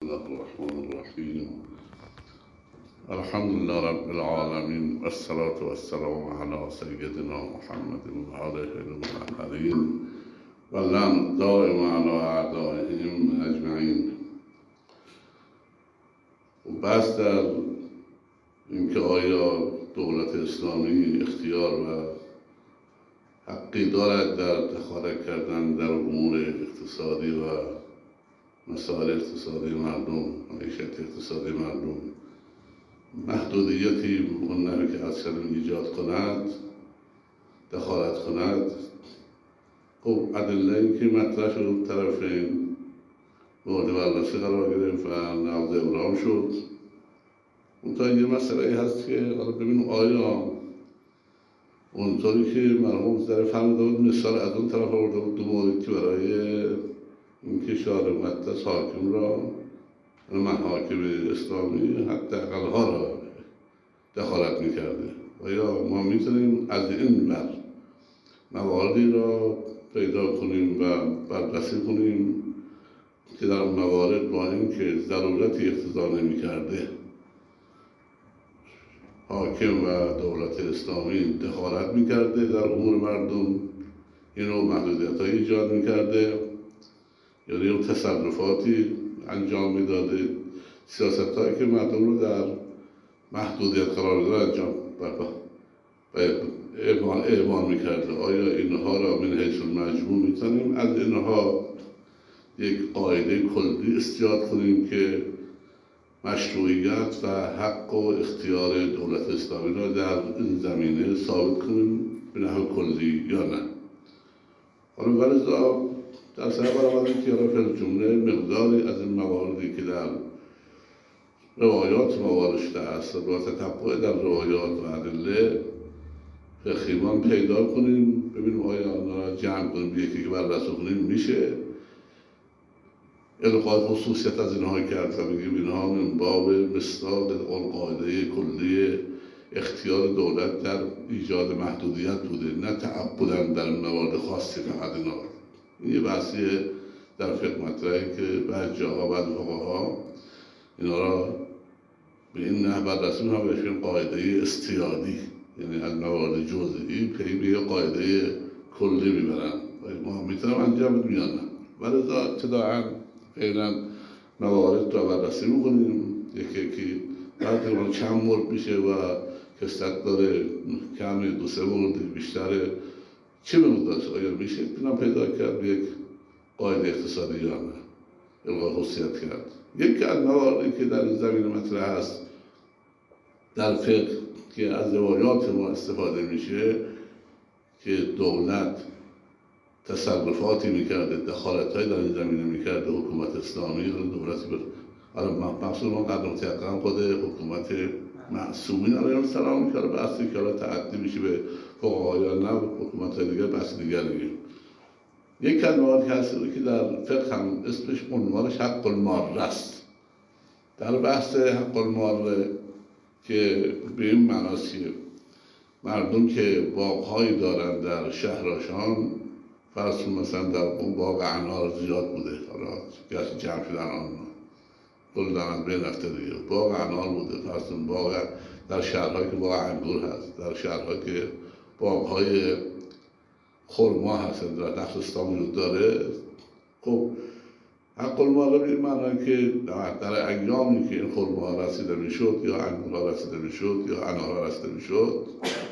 الله الرحمن الرحیم الحمد لله رب العالمین والصلاة والسلام علی سیدنا محمد و آله المطهرین و لعن دائم علی اعدائهم اجمعین. و بحث در اینکه آیا دولت اسلامی اختیار و حقی دارد در دخالت کردن در امور اقتصادی و مسائل اقتصادی مردم، معیشت اقتصادی مردم، محدودیتی منحنی که از شرم ایجاد کند، دخالت کند. خب ادله که مطرح شد طرفین مورد بررسی قرار گرفت و نقض ابرام شد. اونطور یه مسئله هست که حالا ببینیم آیا اونطوری که مرحوم در فرموده بود مثال از اون طرف آورده بود دو مورد که برای اینکه شارع مقدس حاکم را محاکم اسلامی حداقل‌ها را دخالت میکرده. آیا ما میتونیم از این بر مواردی را پیدا کنیم و بررسی کنیم که در موارد با اینکه ضرورتی اقتضا نمیکرده حاکم و دولت اسلامی دخالت میکرده در امور مردم، اینو محدودیت‌هایی ایجاد میکرده، یعنی اون تصرفاتی انجام میداده، سیاست‌هایی که مردم رو در محدودیت قرار داده انجام اعمال میکرده. آیا اینها را من حیث المجموع میتونیم از اینها یک قاعده کلی استیاد کنیم که مشروعیت و حق و اختیار دولت اسلامی را در این زمینه ثابت کنیم به نحو کلی یا نه؟ حالا ولذا در سر برآمدیم که فی جمله مقداری از این مواردی که در روایات موارشته است و تتبع در روایات و ادله فقهیمان پیدا کنیم، ببینیم آیا آنها را جمع کنیم به یکی که بررسی کنیم میشه القای خصوصیت از اینها کرد و بگیم اینها من باب مصداق اون قاعده کلی اختیار دولت در ایجاد محدودیت بوده، نه تعبداً در موارد خاصی فقط اینا. این یه بحثی در فقه مطرحی که بعض جاها بعض فقها اینا را به این نحو بررسی می‌کنن و بهش قاعده استیادی، یعنی از موارد جزئی پی به یه قاعده کلی میبرن. ما میتونم انجام بدیم یا نه؟ ولذا ابتداءً فعلا موارد را بررسی میکنیم یکی بعد که چند مورد میشه و کسرت داره، کمی دو سه مورد بیشتره، چه مقدارش آیا میشه بینام پیدا کرد یک قاعده اقتصادی یا نه القای خصوصیت کرد. یکی از مواردی که در این زمینه مطرح هست در فقه که از روایات ما استفاده میشه که دولت تصرفاتی میکرده، دخالت‌هایی در این زمینه میکرده، حکومت اسلامی یا دولتی مقصود ما قدر متیقن خود حکومت معصومین علیهم السلام میکرده، بحثی که حالا تعدی میشه به فقها یا نه حکومت‌های دیگر بحث دیگریه. یک از مواردی هست که در فقه هم اسمش عنوانش حق الماره است. در بحث حق الماره که به این معناست که مردم که باغ‌هایی دارن در شهرشان، فرض مثلا در اون باغ انار زیاد بوده، حالا گشت جمع شدن آن کل دارن بین رفته دیگه، باغ انار بوده، فرض باغ در شهرهایی که باغ انگور هست، در شهرهایی که باغ‌های خرما هست در تخصیص‌ها وجود داره. خب حق الماره به این معنی که در ایامی که این خرما رسیده میشد یا انگورها رسیده میشد یا انارها رسیده میشد،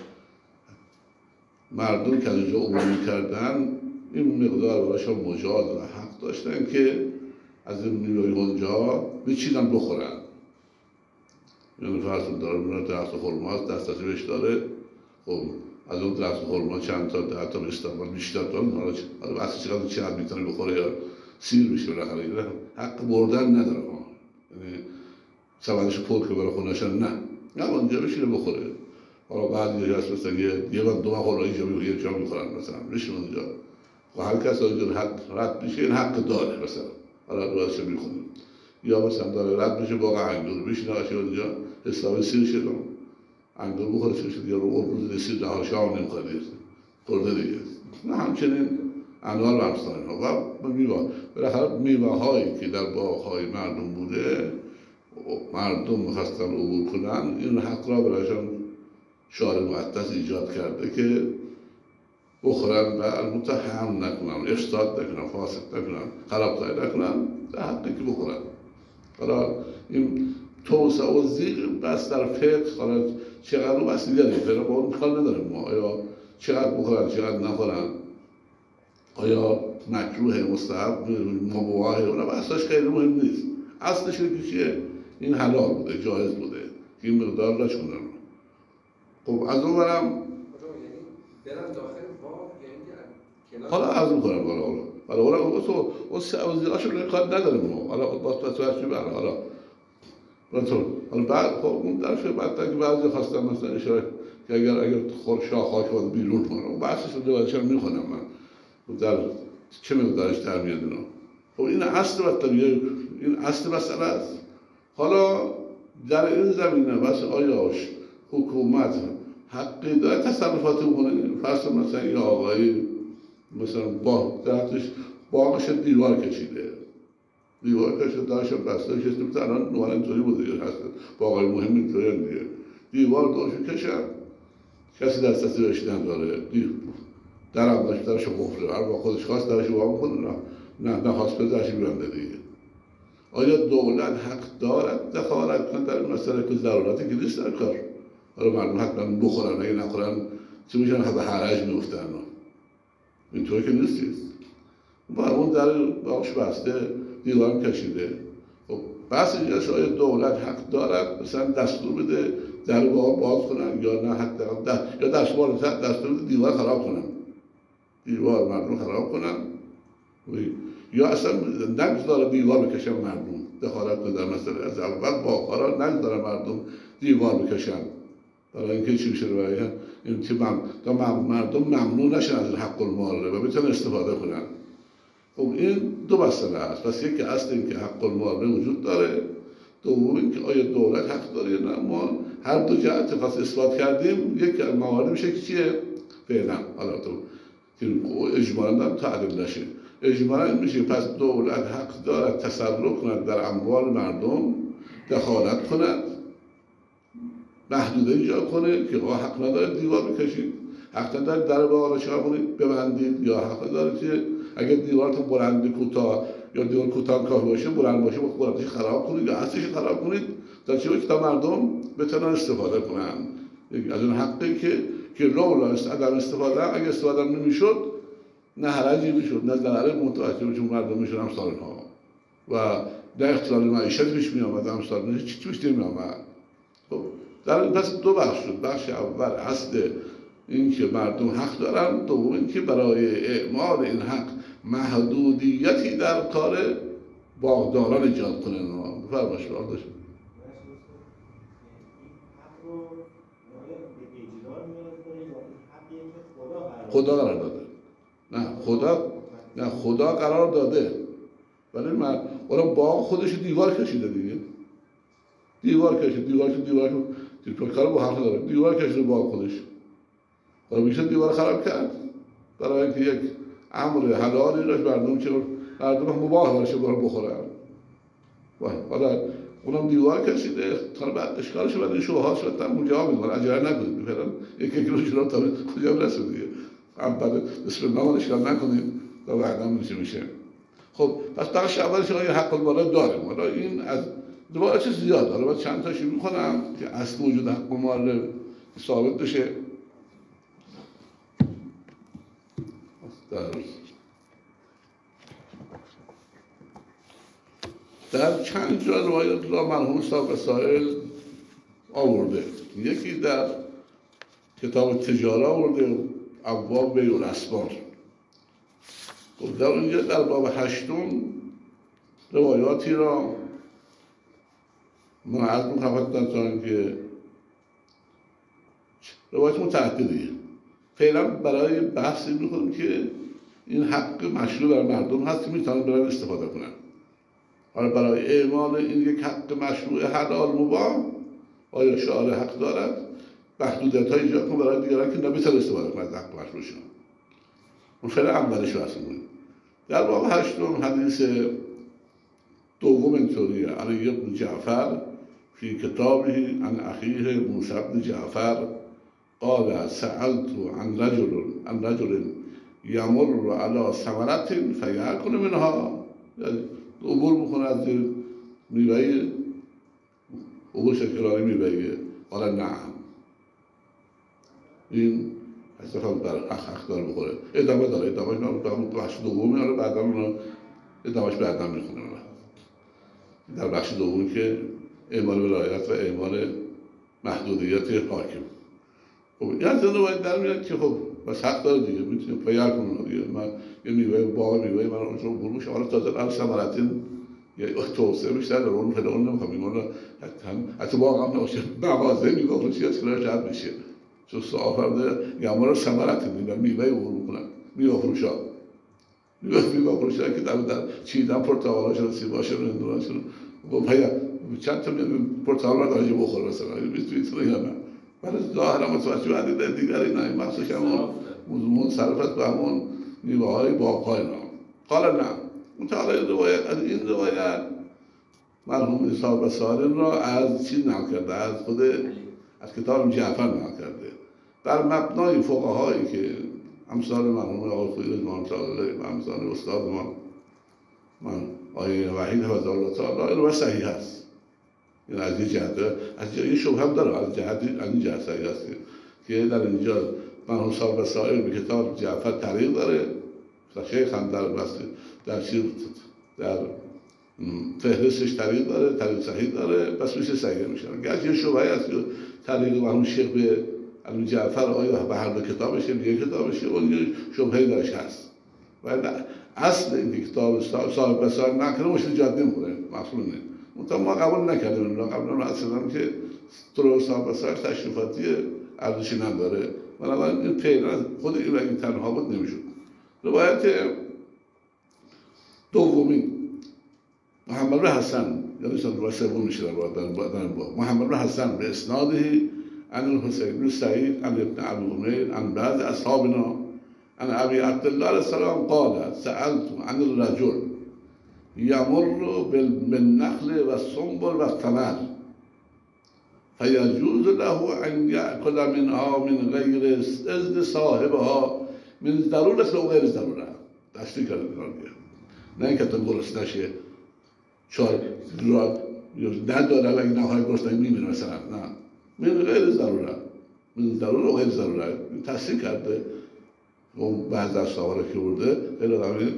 مردم که از اینجا عبور میکردن این مقدار برایشان مجاز و حق داشتن که از این میوه اونجا بچینن بخورن. یعنی فرض داره میرن درخت خرما هست، دسترسی بهش داره، خب از اون درخت خرما چند تا 10 تا استعمال بیشتر دارن، حالا بحث چقدر میتونه بخوره یا سیر میشه بالاخره، حق بردن نداره. یعنی سبدش پر که برای خونه‌شان نه اونجا بشینه بخوره. حالا بعضی هست مثلا یه من دو خورا اینجا یه جا میخورن مثلا بشین اونجا و هر کس اونجا رد میشه این حق داره. مثلا حالا روایتش میخونیم یا مثلا داره رد میشه باقی انگور بشینه اونجا حسابی سیر شد انگور بخوره شد یا رو روز سیر نهار شام نمیخوره خورده دیگه. نه همچنین انار و امثال اینها و میوه. بالاخره میوه هایی که در باغ‌های مردم بوده، مردم میخواستن عبور کنن، این حق را برایشان شارع مقدس ایجاد کرده که بخورن و البته حمل نکنن، افساد نکنن، فاسد نکنن، خرابکاری نکنن، در حقی که بخورن. حالا این توسعه و زیر بس در فقه، حالا چقدر رو بس دیگره، فقه با اون کار نداریم ما، آیا چقدر بخورن چقدر نخورن، آیا مکروه مستحب مباحه، اونا بحثاش خیلی مهم نیست. اصلش که چیه؟ این حلال بوده، جایز بوده، این مقدار را چکنن. خب از اون برم برن داخل باغ، یعنی حالا عرض میکنم حالا اون سعوزیاشو روی کار نداریم ما، حالا با توجه به حالا بعد خب اون در بعد که بعضی خواستم مثلا اشاره که اگر شاخه‌ها وارد بیرون کنه، اون بحثش رو دوباره میخونم من در چه مقدارش در میاد اینا. خب این اصل مطلبیه، این اصل مسئله است. حالا در این زمینه بس آیا حکومت حقی داره تصرفاتی بکنه؟ فرض مثلا این آقایی مثلا باغش دیوار کشیده داشت بسته کشیده، مثلا الان نوان اینطوری بوده هست، باغای مهم اینطوری هم دیگه، دیوار داشت کشن، کسی دسترسی بهش نداره، درم داشت درش قفله، هر با خودش خواست درش وام کنه، نه خواست به درش بیرنده دیگه. آیا دولت حق دارد دخالت کنه در این مسئله که ضرورتی که نیست در کار؟ حالا مردم حتما بخورن، اگه نخورن چی میشن؟ به حرج میفتن، اینطوری که نیستید. اون در باغش بسته، دیوارم کشیده. خب بحث اینجاست آیا دولت حق دارد مثلا دستور بده در باغ باز کنن یا نه حق دارد، یا دستور بده دیوار خراب کنن، دیوار مردم خراب کنن، یا اصلا نگذاره دیوار بکشن مردم دخالت کنه در مسئله. از اول باغ‌ها را نگذاره مردم دیوار بکشن، برای اینکه چی بشه؟ برای اینکه مردم ممنون نشن از حق المعارضه و بتونن استفاده کنن. خب این دو مسئله است. پس یکی اصل این که حق المعارضه وجود داره، دوم این که آیا دولت حق داره یا نه. ما هر دو جهت خاص اثبات کردیم. یک از موارد میشه که چیه؟ فعلا حالا تو اجمالاً هم تعدیل نشه، اجمالاً این میشه پس دولت حق دارد تصرف کند در اموال مردم، دخالت کند، محدوده ایجاد کنه که حق نداره دیوار بکشید، حق نداره در باغ را چیکار کنید؟ ببندید، یا حق نداره که اگر دیوارتون بلند کوتاه یا دیوار کوتاه کاه باشه، بلند باشه بلندش خراب کنید یا اصلش خراب کنید تا چه تا مردم بتونن استفاده کنن از اون حقی که لولا عدم استفاده، اگه استفاده نمیشد نه حرجی میشد نه ضرر متوجه میشد مردم میشد امثال اینها و نه اختلال معیشت پیش می آمد، امثال اینها چی پیش نمی آمد. خب در این پس دو بخش شد. بخش اول اصل این که مردم حق دارن، دوم این که برای اعمال این حق محدودیتی در کار باغداران ایجاد کنن. بفرمایید سوال داشت. خدا قرار داده. نه خدا قرار داده، ولی من اون باغ خودش دیوار کشیده دیگه، دیوار کار با حق داره، دیوار کشیده باغ خودش، حالا میشه دیوار خراب کرد برای اینکه یک امر حلالی راش مردم مباح باشه برای بخورن. حالا اونم دیوار کشیده، تا بعد اشکالش بعد این شبهات شد تام اونجا میگن عجله نکنید، فعلا یک کیلو تا کجا برسه دیگه. اول بسم الله اشکال نکنید تا بعدا میشه. خب پس بخش اولش آیا حق المعارضه داره. حالا این از دوباره چیز زیاد داره، بعد چند تاشو میخونم که اصل وجود حق المعارضه ثابت بشه. در چند جا روایت را مرحوم صاحب وسائل آورده. یکی در کتاب تجاره آورده، ابواب بیع الاسبار. در اونجا در باب 8 روایاتی را من عرض می‌کنم خدمتتون که روایت متعددیه. فعلا برای بحثی می‌کنم که این حق مشروع بر مردم هست که میتونن برای استفاده کنن. حالا برای اعمال این یک حق مشروع حلال مباح آیا شارع حق دارد محدودیت‌های ایجاد کنه برای دیگران که نمیتونن استفاده کنن از حق مشروعشون. اون فعل اولش رو اصلا کنیم. در باب هشتم حدیث دوم اینطوریه: علی بن جعفر فی کتابه عن اخیه موسی بن جعفر قال سألت عن رجل یمر علی ثمرة فیأکل منها، یعنی عبور میکنه از میوه، عبور شکرانه میوه. قال نعم. این اصلا در حق داره بخوره. ادامه داره، ادامهش بخش دومی رو بعدا اون ادامهش بعدا میخونه. در بخش دومی که اعمال ولایت و اعمال محدودیت حاکم. خب این از این روایت در میاد که خب بس حق داره دیگه، میتونیم پیار کنیم دیگه. من یه میوه باغ میوه من اونجا بروش حالا تازه الان ثمرتین یا توسعه بیشتر داره، اون فعلا نمیخوام اینا حتی باغ هم نباشه، مغازه میگه فروشی از کلاش رد بشه. چون صاحب فرده یامر ثمرتین میوه عبور کنن، میوه فروشا میوه فروشا که در چیدن پرتقالاش رو سیباش رو اندوناش رو خب هیا چند تا پرتقال رو داره بخوره مثلا 20 تا یا نه. ولی ظاهرا متوجه عدد دیگری نه، مخصوصا همون منصرفت به همون میوه‌های باغ‌های نام. قال نه. متعالی روایت از این روایت مرحوم صاحب بصارین را از چیز نقل کرده، از خود از کتاب جعفر نقل کرده. در مبنای فقهایی که امثال مرحوم آقای خویی رضوان الله و امثال استاد من آیه وحید حفظه الله تعالی این رو صحیح است. این از این جهت از یه شبهه هم داره، از این جهت صحیح است که در اینجا مرحوم صاحب بصائر به کتاب جعفر طریق داره، شیخ هم در فهرستش طریق داره، طریق صحیح داره، پس میشه صحیح میشه. اگر یه شبهه است که طریق مرحوم شیخ به علم جعفر آیا به هر دو کتابشه یه کتابشه، اون شبهه درش هست. و اصل این کتاب صاحب بصائر نکنه مشکل جاد نمیخوره، مفهوم نه. منتها ما قبول نکردیم، قبلا اصلا که طرق صاحب بصائر تشریفاتی ارزشی نداره، بنابراین این پیدا خود این اگه تنها بود نمیشد. روایت دومی محمد بن حسن، یعنی روایت سوم میشه در باب محمد بن حسن به اسناده عن الحسین بن سعید عن ابن ابی عمیر عن بعض اصحابنا عن ابي عبد الله علیه السلام قال سألت عن الرجل یمر بالنخل والسنبل والثمر فيجوز له ان يأكل منها من غیر اذن صاحبها من ضرورت و غیر ضرورت. تصدیق کرده نه اینکه تو گرسنه نشه چهار نداره و این نهایی گرسنه میمیره مثلا، نه، من غیر ضرورت، من ضرورت و غیر ضرورت تصدیق کرده. اون بعض از صحابه که برده خیلی آدمی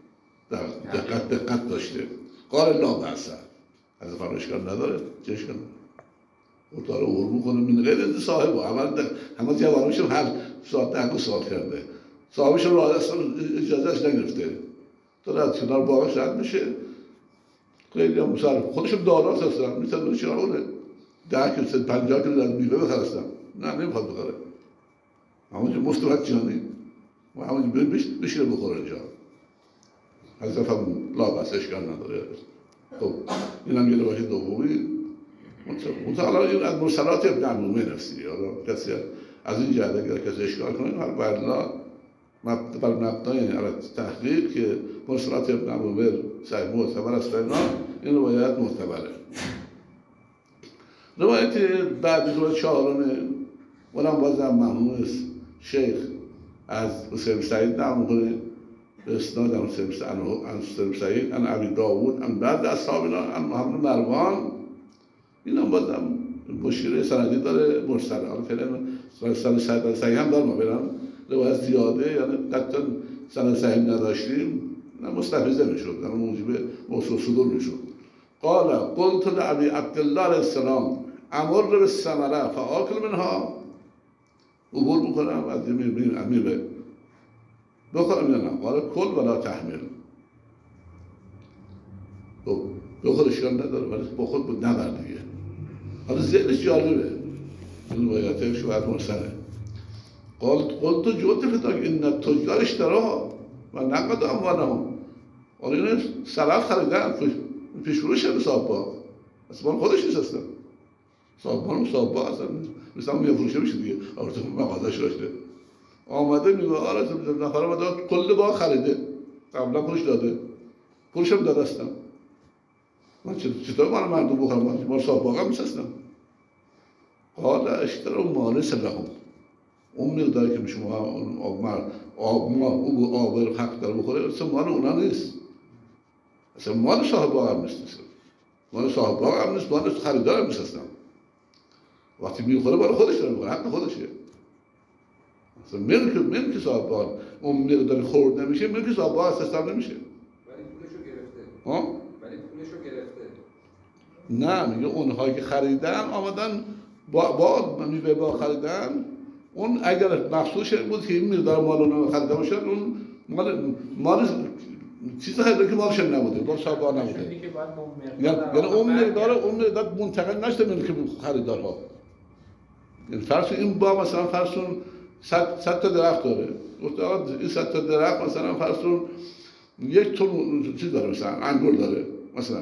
دقت داشته. قال لا بأس، از فرق اشکال نداره، چه اشکال نداره، اتاره عبور میکنه من غیر از صاحب همه جوانمشون هر ساعت ده سوال کرده، صاحبشون را اصلا اجازهش نگرفته تا از کنار باغش رد میشه. خیلی هم خودشون داراست هستن، میتونن چراغونه 10 کیلو 50 کیلو از میوه بخرستن، نه نمیخواد بخره، همونجا مفتوحت جانی و همونجا بشیره بخوره اینجا، از دفعه لا بس اشکال نداره. خب این هم یه روایت دومی مطالعه این از مرسلات ابن عمومه نفسی. حالا کسی از این جهت اگر کسی اشکال کنه هر بعدنا بر مبنای تحقیق که مرسلات ابن عمومه صحیح معتبر است، این روایت معتبره. روایت بعدی روایت چهارمه اونم بازم مرحوم شیخ از حسین سعید نقل می‌کنه به اسناد عن حسین سعید عن ابی داوود عن بعض اصحابنا عن محمد مروان. اینم بازم مشکل سندی داره، مرسل. حالا فعلا سند صحیح هم دارم، برام روایت زیاده، یعنی قطعا سند صحیح نداشتیم مستفیضه میشد، در موجب موصول صدور میشد. قال قلت لأبي عبد الله علیه السلام امر بالثمره فآكل منها، عبور میکنم از میوه بخورم یا نه؟ قال کل ولا تحمل. بخور اشکال نداره ولی بخور بود نبر دیگه. حالا ذهنش جالبه، این روایت شوهر مرسله. قلت جوت فتاک این تجار اشتراها و نقد اموالهم، حالا اینه سلف خریدن پیشفروش هم صاحب باغ، اصلا خودش نیست، اصلا صاحب باغ اصلا مثلا میفروشه میشه دیگه، آورده مغازش داشته آمده میگه آره نفر اومده کل باغ خریده، قبلا پولش داده، پولشم داده استم. من چطور من مردم بخورم؟ من صاحب باغم می‌سستم. قال اشتروا مال لهم. اون مقداری که شما آب حق داره بخوره اصلا مال اونا نیست، اصلا مال صاحب باغ هم نیست، مال صاحب باغ هم نیست، مال خریدار هم نیست اصلا. وقتی میخوره مال خودش داره میخوره، حق خودشه. اصلا ملک صاحب باغ اون مقداری خورد نمیشه، ملک صاحب باغ استثمار نمیشه. ولی پولشو گرفته. ها؟ ولی پولشو گرفته. نه میگه اونهایی که خریدن آمدن با میوه باغ خریدن، اون اگر مخصوصش بود که این مقدار مال اون خریده باشن، اون مال چیز خریده که مالش نبوده، مال صاحب باغ نبوده. یعنی اون مقدار منتقل نشده ملک خریدارها. یعنی فرض این باغ مثلا فرض 100 تا درخت داره، گفت این 100 تا درخت مثلا فرض 1 تن چیز داره، مثلا انگور داره، مثلا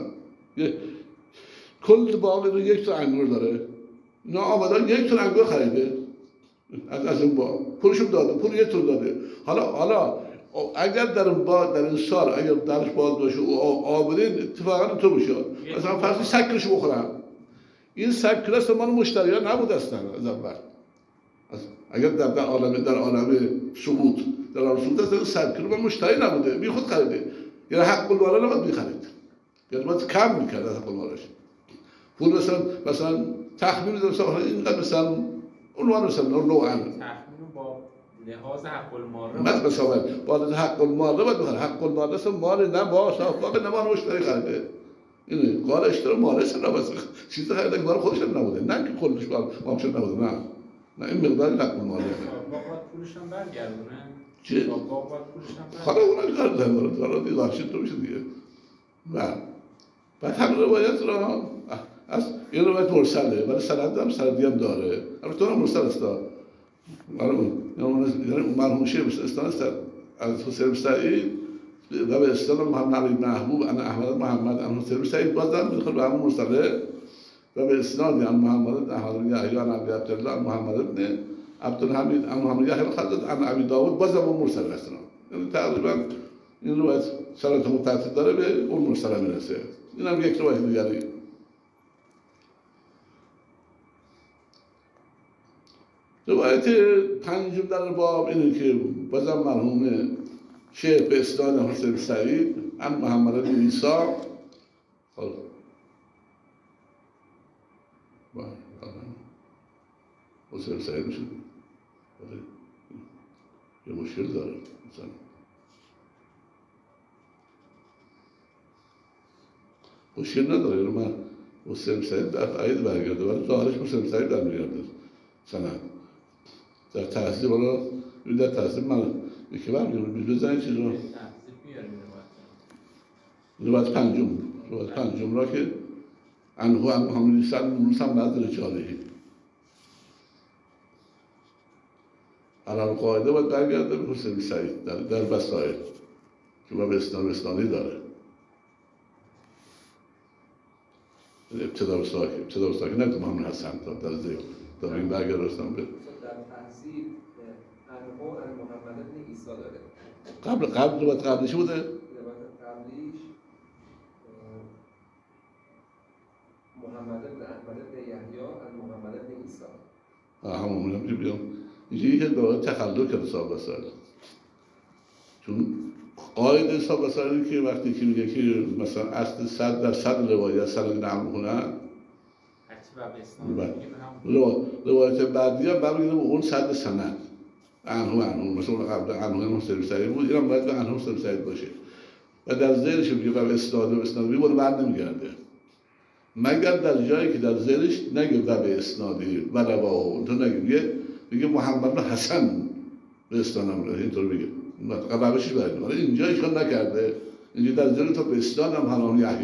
کل باغ رو 1 تن انگور داره، نه آمدن 1 تن انگور خریده از این باغ، پولشو داده، پول 1 تن داده. حالا اگر در اون باغ در این سال اگر درش باز باشه و آبره اتفاقا تو بشه، مثلا فرض 100 کیلوشو بخورم، این 100 کیلو اصلا مال مشتریان نبود اصلا از اول. اگر در عالم ثبوت اصلا 100 کیلو مال مشتری نبوده، بی خود خریده، یعنی حق المال نباید می‌خرید، یعنی باید کم می‌کرد از حق المالش. پول مثلا تخمین می‌ذاره مثلا اینقدر، مثلا اون مثلا نوعاً تخمین با لحاظ حق المال مثلا با حق المال رو باید بخره. حق المال اصلا مال نه با صاحب باغ نه مال مشتری خریده. اینه قال اشتروا مال لهم، بس چیز خریده که مال خودش نبوده، نه که خودش مالش نبوده، نه این مقداری حق المال. باید پولش هم برگردونه. چی؟ باید پولش هم حالا اونا کار دارن، حالا دیگه وحشت تو میشه دیگه. بعد همین روایت را از این روایت مرسله، ولی سندی هم داره. البته اون مرسل است. یعنی مرحوم شیخ استان است از حسین سعید و به استان محمد علی محبوب ان احمد محمد ان حسین سعید بازم میخواد به همون مرسله و به اسناد ان محمد احمد یحیی ان ابی عبدالله ان محمد ابن عبدالحمید ان محمد یحیی الخلد ان ابی داوود بازم اون مرسل است. یعنی تقریبا این روایت سند متصل داره به اون مرسل میرسه. این هم یک روایت دیگری. روایت پنجم در باب اینه که بازم مرحوم شیخ به اسناد حسین سعید ان محمد بن عیسی حسین سعید میشه یه مشکل داره مثلا مشکل نداره. من حسین سعید در عید برگرده ولی ظاهرش حسین سعید در میگرده سند در تحصیل. حالا در تحصیل من یکی برمیگرده بزنید چیز رو روایت پنجم را که انهو ان محمد عیسی موسی هم بعد رجالهی علال قاعده باید برگرده به حسین سعید در بسائل که با به اسنانی داره. ابتدا ساکی نه تو محمد حسن در زیل تا این برگرده رستم به در تحصیل انهو ان محمد ابن عیسی داره. قبلش بوده؟ قبلیش محمد ابن احمد ابن یحیی ان محمد ابن عیسی. همون میگم که بیام اینجوری که باید تخلل کرده صاحب وسائل، چون قاعده صاحب وسائلی که وقتی که میگه که مثلا اصل 100% روایت سند نقل میکنن، روایت بعدی هم برمیگرده به اون 100 سند انهو مثلا قبل انهو حسین سعید بود، اینم باید به انهو حسین سعید باشه و در ذیلش میگه و اسنادی بود بر نمیگرده مگر در جایی که در ذیلش نگه و به اسنادی و رواه تو نگه میگه محمد بن حسن به اسنادم اینطور میگه قبلش برده، ولی اینجا اشکال نکرده، اینجا در ذیل تو به اسنادم محمد یحیی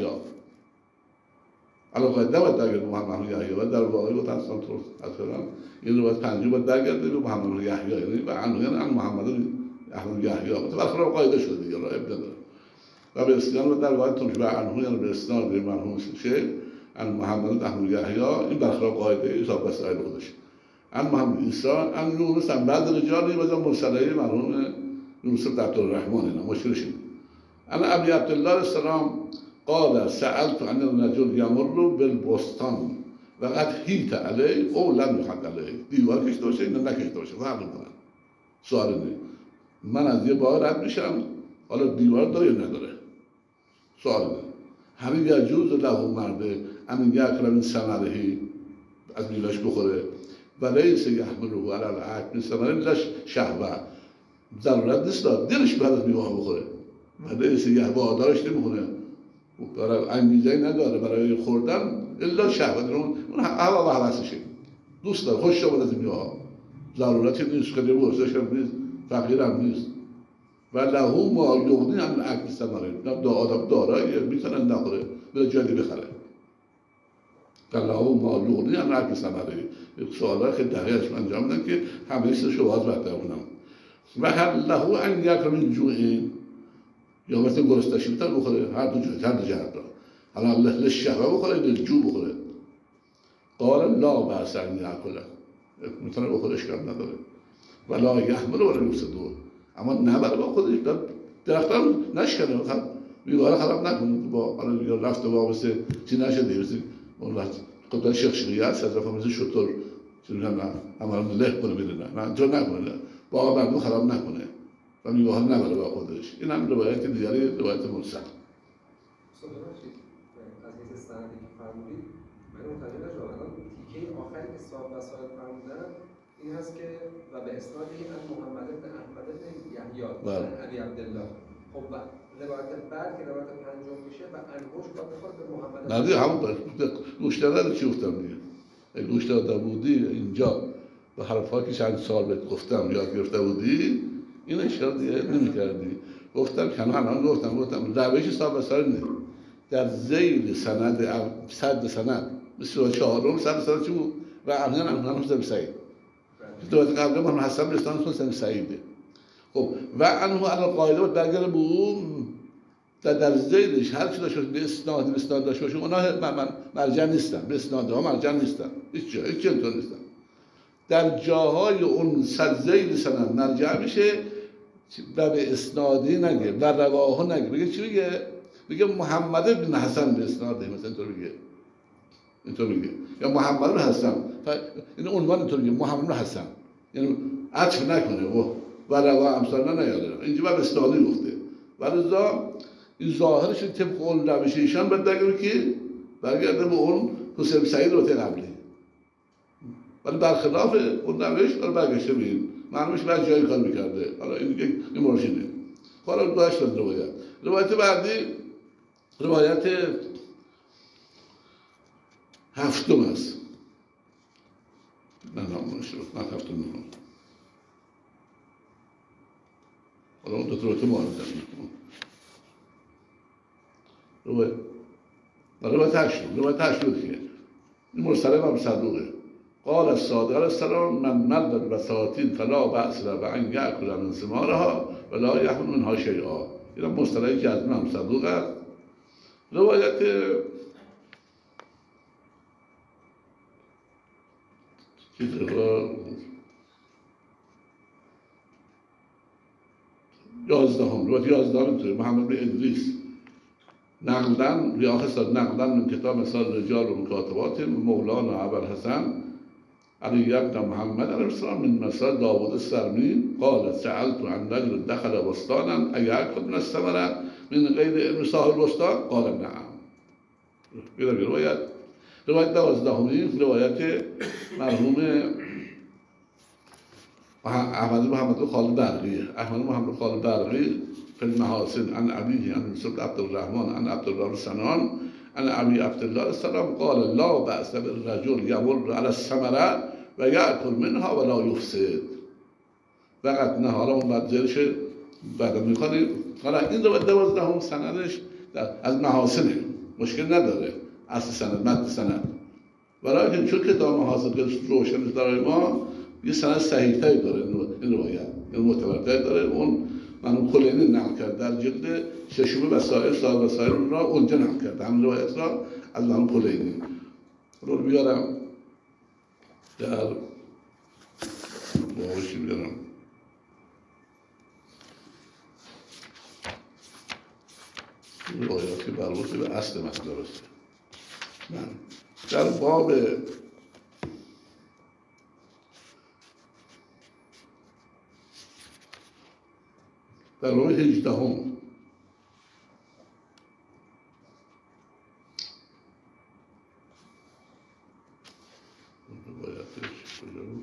علاوه بر نباید درگرده محمد یحیی و در واقع بود اصلا تو اصلا این روایت پنجم باید درگرده به محمد یحیی، یعنی به عنوان محمد یحیی برخلاف قاعده شده دیگه راه ابن داره و به اسناد و در روایت تو به عنوان یعنی به اسناد مرحوم شیخ ان محمد احمد یحیی این برخلاف قاعده حساب وسائل خودش عن محمد عیسی عن یونس عن بعض رجالی و مرسله مرحوم یونس بن عبدالرحمن. اینا مشکلش اینه. عن ابی عبدالله السلام قال سألت عن الرجل یمر بالبستان و قد حیط علیه او لم یحط علیه. دیوار کشته باشه اینا نکشته باشه فرق میکنن. سوال اینه من از یه باغ رد میشم حالا دیوار داره یا نداره؟ سوال اینه همین یجوز له مرده همین یکل من ثمرهی از میوه‌اش بخوره و لیس یحمله علی الاکل من ثمره لش شهوه ضرورت نیست دلش بعد از میوه بخوره و لیس یحوه آدارش نمیخونه برای انگیزه‌ای نداره برای خوردن الا شهوه اون هوا و هوسشه دوست داره خوش شد از میوه ضرورتی نیست خیلی ورزش هم نیست فقیر هم نیست و له ما یغنی عن الاکل ثمره آدم داراییه میتونه نخوره بره جایی بخره له ما یغنی عن الاکل ثمره. سوالات خیلی دقیقش انجام میدن که همه چیز شبهات بهتر اونم و هل له ان یکل من جوعین یا مثلا گرسنه‌اش میتونه بخوره هر دو جهت را حالا الله شهوه بخوره یا جو بخوره. قال لا بأس ان یأکل میتونه بخوره اشکال نداره ولا یحمل ولا یفسده اما نبره با خودش درختان نشکنه میوه خراب نکنه با حالا رفت با مثل چی نشده مثل اون وقت قبل شیخ شیعیت صدرفا مثل شطور چی میگن همه له کنه میره نه اینطور نکنه با مردم خراب نکنه و میوه نبره با خودش. این هم روایت دیگری روایت مرسل. از این سندی که فرمودید من متوجه نشدم الان تیکه آخری که صاحب وسائل فرمودن این هست که و به اسنادی از محمد بن احمد بن یحیی ابی عبدالله. خب روایت بعد که روایت پنجم میشه و انگشت با بخواد به محمد نه دیگه همون گوش دادن چی گفتم دیگه گوش داده بودی اینجا به حرفا که چند سال بهت گفتم یاد گرفته بودی این اشاره دیگه نمی‌کردی. گفتم که الان گفتم روش صاحب وسائل نه در ذیل سند صد سند مثل چهارم صد سند چی بود و الان هم حسن سعید دوست قبل ما حسن بستان حسن سعیده. خب و انه علی قاعده بود برگرده بود در ذیلش هر چی داشت به اسناد داشت باشه اونا مرجع نیستن به اسنادها مرجع نیستن هیچ اینطور نیستن. در جاهای اون صد ذیل سند مرجع میشه و به اسنادی نگه و رواه نگه بگه چی بگه محمد بن حسن به اسناده مثلا اینطور میگه یا محمد بن حسن این عنوان اینطور میگه محمد بن حسن یعنی عطف نکنه و رواه امثال نیاره اینجا به اسنادی گفته و لذا این ظاهرش طبق اون روش ایشان باید بگه که برگرده به اون حسین سعید رو قبلی ولی برخلاف اون روش رو برگشته بگیم معلومش بعد جایی کار میکرده. حالا این دیگه این مرشده. حالا داشت از روایت بعدی روایت هفتم است. نه هفتم نه. حالا اون دو روایت معارضه روایت هشتم که این مرسله و صدوقه. قال الصادق علیه السلام من ملد بساتین فلا بأس له و ان یأکل من ثمارها ولا یحمل منها شیئا. این مصطلحی که از امام صدوق است. روایت روایت 11 اینطوری محمد بن ادریس نقلن من کتاب مثال رجال و مکاتبات مولانا ابوالحسن علی بن محمد علیه السلام من مثال داوود السرمی قال سألت عن رجل دخل بستانا ایأکل من الثمره من غیر علم صاحب البستان قال نعم. روایت 12 روایت مرحوم احمد محمد خالد برقی في المحاسن عن أبيه عن يوسف عبد الرحمن عن عبد الله سنان عن أبي عبد الله السلام قال لا بأس بالرجل يمر على الثمرة و یأکل منها ولا یفسد. فقط نه حالا اون بعد زیرش بعد میخوانیم. حالا این رو 12 سندش از محاسنه مشکل نداره اصل سند متن سند ولی چون کتاب محاسن روشن برای ما یه سند صحیح‌تری داره این روایت این معتبرتری داره. اون من کلینی نقل کرد در جلد ششم وسائل صاحب وسائل را اونجا نقل کرد همین روایت را از من کلینی رو بیارم در باهاشی بیارم. روایاتی مربوط به اصل مطلب است. من در باب در باب 18 روایتش کجا بود؟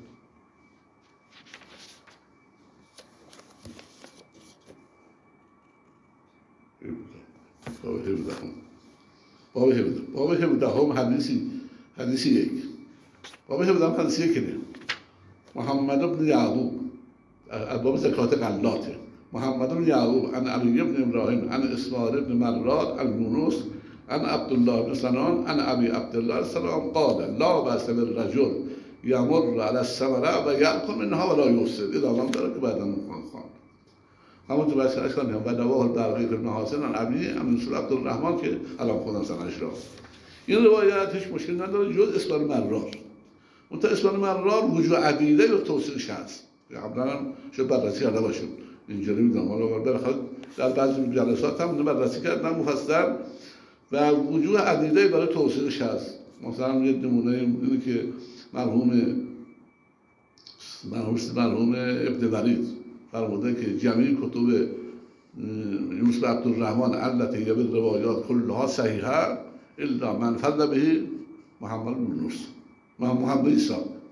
باب 17 حدیثی یک. باب 17 حدیثی یک نه. محمد بن یعقوب باب زکات غلاته. محمد بن یعقوب عن علی بن ابراهیم عن اسماعیل بن مراد عن یونس عن عبد الله بن سنان عن ابي عبد الله السلام قال لا بأس بالرجل یمر علی الثمره و یأکل منها ولا یفسد. ادامه داره که بعدا میخوان همون تو بحث اشکال نیم و رواه البرقی فی المحاسن عن ابی عن رسول عبدالرحمن که الان خودم سنش را این روایت هیچ مشکل نداره جز اسناد مرار. اون تا اسناد مرار وجوه عدیده و توثیقش هست. قبلا هم شاید بررسی کرده باشیم اینجوری میدونم حالا بالاخره در بعضی جلسات هم بررسی کردم مفصل و وجوه عدیده برای توثیقش هست. مثلا یه نمونه اینه که مرحوم ابن ولید فرموده که جمعی کتب یونس بن عبدالرحمن التي هي بالروایات كلها صحیحه الا من فرد به محمد بن یونس محمد عیسی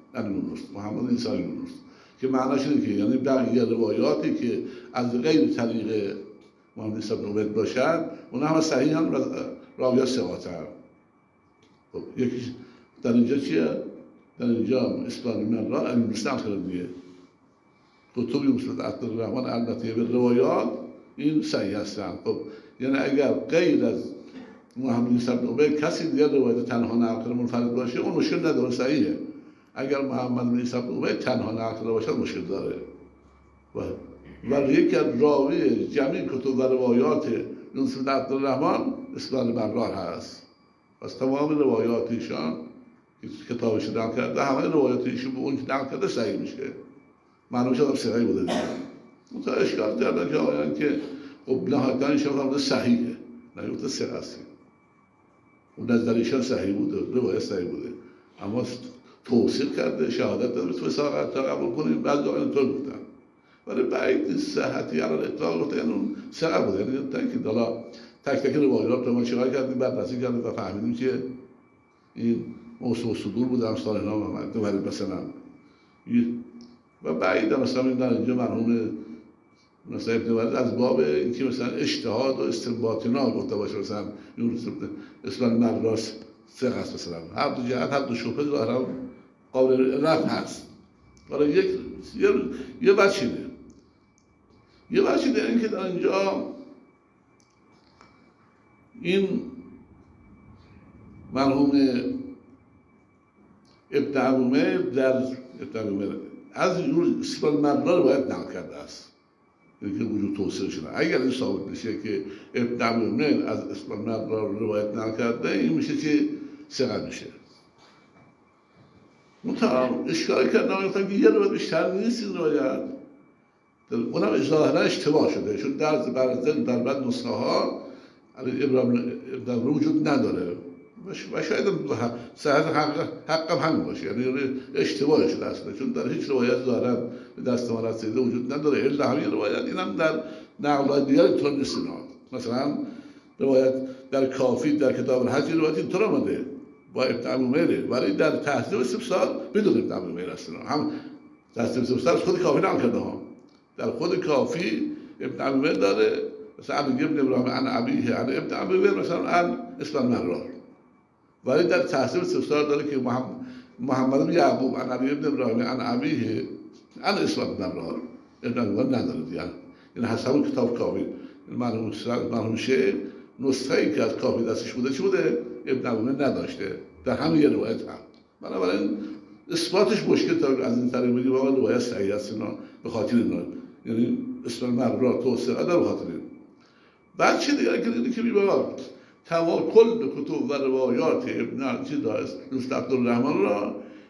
یونس که معناش اینه که یعنی بقیه روایاتی که از غیر طریق محمد عیسی بن عبید باشد اونها هم صحیحن و راویات ثقاتن. خب یکی در اینجا چیه؟ در اینجا اسلام مرار این مسلم کردیه کتب یونس بن عبدالرحمن البته به روایات این صحیح هستن. خب یعنی اگر غیر از محمد عیسی بن عبید کسی دیگر روایت تنها نقل منفرد باشه اون مشکل نداره صحیحه. اگر محمد بن عیسی بن عبید تنها نقل باشه مشکل داره و یکی از راوی جمعی کتب و روایات یونس بن عبدالرحمن اسماعیل مرار هست. پس تمام روایات ایشان کتابش نقل کرده همه روایات ایشون به اون نقل کرده صحیح میشه. معلومه شد صحیح بوده دیگه. اون تا اشکال کردن که آیان که خب نهایتاً ایشان فرموده صحیحه نگفته ثقه است. اون نظر ایشان صحیح بوده روایت صحیح بوده اما توصیف کرده شهادت داره تو وثاقت تا قبول کنیم بعد آیان طور گفتن ولی بعید صحتی علی الاطلاق گفته یعنی اون ثقه بوده. یعنی تاکید حالا تک تک روایات رو ما چیکار کردیم بررسی کردیم و فهمیدیم که این موضوع صدور بوده امثال اینا ولی مثلا و بعید مثلا این در اینجا مرحوم مثلا ابن ولید از باب اینکه مثلا اجتهاد و استنباط اینا گفته باشه مثلا اسلام مدرس ثقه است مثلا هر دو جهت هر دو شبهه ظاهرا قابل رفع هست. حالا یه بچینه اینکه در اینجا این مرحوم ابن عمومه از اسلام مدرس باید نقل کرده است یعنی که وجود توصیه شده. اگر این ثابت بشه که ابن عمومه از اسلام مدرس روایت نقل کرده این میشه که ثقه میشه. منتها اشکال کردن گفتن که یه روایت بیشتر نیست این روایت اونم ظاهرا اشتباه شده چون در بعد نسخه ها ابن وجود نداره و شاید صحت حقم همین باشه یعنی اشتباه شده اصلا چون در هیچ روایت ظاهرا به دست ما رسیده وجود نداره الا همین روایت اینم در نقل‌های دیگر اینطور نیست. مثلا روایت در کافی در کتاب الحج روایت اینطور آمده با ابن عمومه ولی در تهذیب استفسار بدون ابن عمومه است. هم تهذیب استفسار خود کافی نقل کرده ها در خود کافی ابن عمومه داره مثلا علی بن ابراهیم عن ابیه عن ابن عمومه مثلا عن اسلام مرار ولی در تهذیب استفسار داره که محمد بن یعقوب عن علی بن ابراهیم عن ابیه عن اسلام مرار ابن عمومه نداره دیگه. این حسب کتاب کافی مرحوم شیخ نسخه‌ای که از کافی دستش بوده چی بوده؟ ابن عمومه نداشته در همین یه روایت هم بنابراین اثباتش مشکل تا از این طریق بگیم واقعا روایت صحیح است اینا به خاطر اینا یعنی اسم مرار توسعه در به خاطر این. بعد چه دیگه که میبرد تمام کل کتب و روایات ابن چیز داشت یونس عبدالرحمن را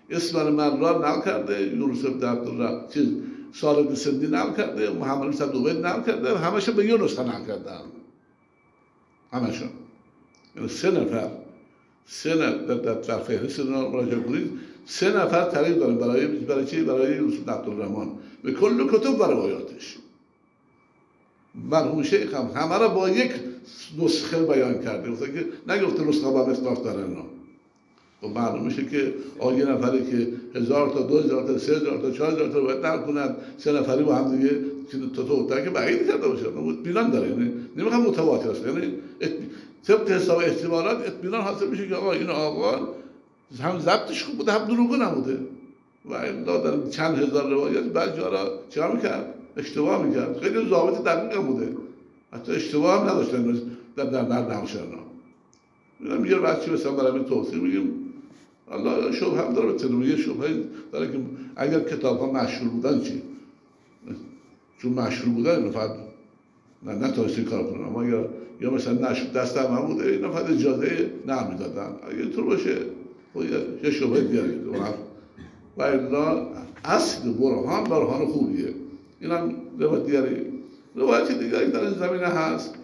اسماعیل مرار نقل کرده، یونس بن عبدالله چیز سالم سندی نقل کرده، محمد بن صدوق نقل کرده و همشون به یه نسخه نقل کردن. همشون. یعنی سه نفر در فهرست اینا مراجعه کنید، 3 نفر طریق داریم برای چی؟ برای یونس بن عبدالرحمن به کل کتب و روایاتش. مرحوم شیخ هم همه را با یک نسخه بیان کرده، گفته که نگفته نسخه با اختلاف داره اینا. و معلوم میشه که یه نفری که 1000 تا 2000 تا 3000 تا 4000 تا روایت نقل کنند، 3 نفری با هم دیگه تو که بعید کرده باشه، اطمینان داره، یعنی نمیخوام متواتر است، یعنی طبق حساب احتمالات اطمینان حاصل میشه که این آقا هم ضبطش خوب بوده هم دروغگو نبوده. و الا در چند هزار روایت بعضی جا را چیکار میکرد؟ اشتباه میکرد. خیلی ضابط دقیق هم بوده، حتی اشتباه هم نداشتن در نقشنا. میگم یه بحثی مثلا برای توصیح میگیم الله شبهه هم داره، به تنویه شبهه داره که اگر کتاب ها مشهور بودن چی؟ چون مشهور بودن اینو فقط نه تایستی کار کنن، اما اگر یا مثلا نشر دست هم بوده اینا فقط اجازه نقل میدادن. اگه اینطور باشه یه شبهه دیگه و الا اصل برهان خوبیه. این هم روایت دیگری. روایت دیگری در این زمینه هست،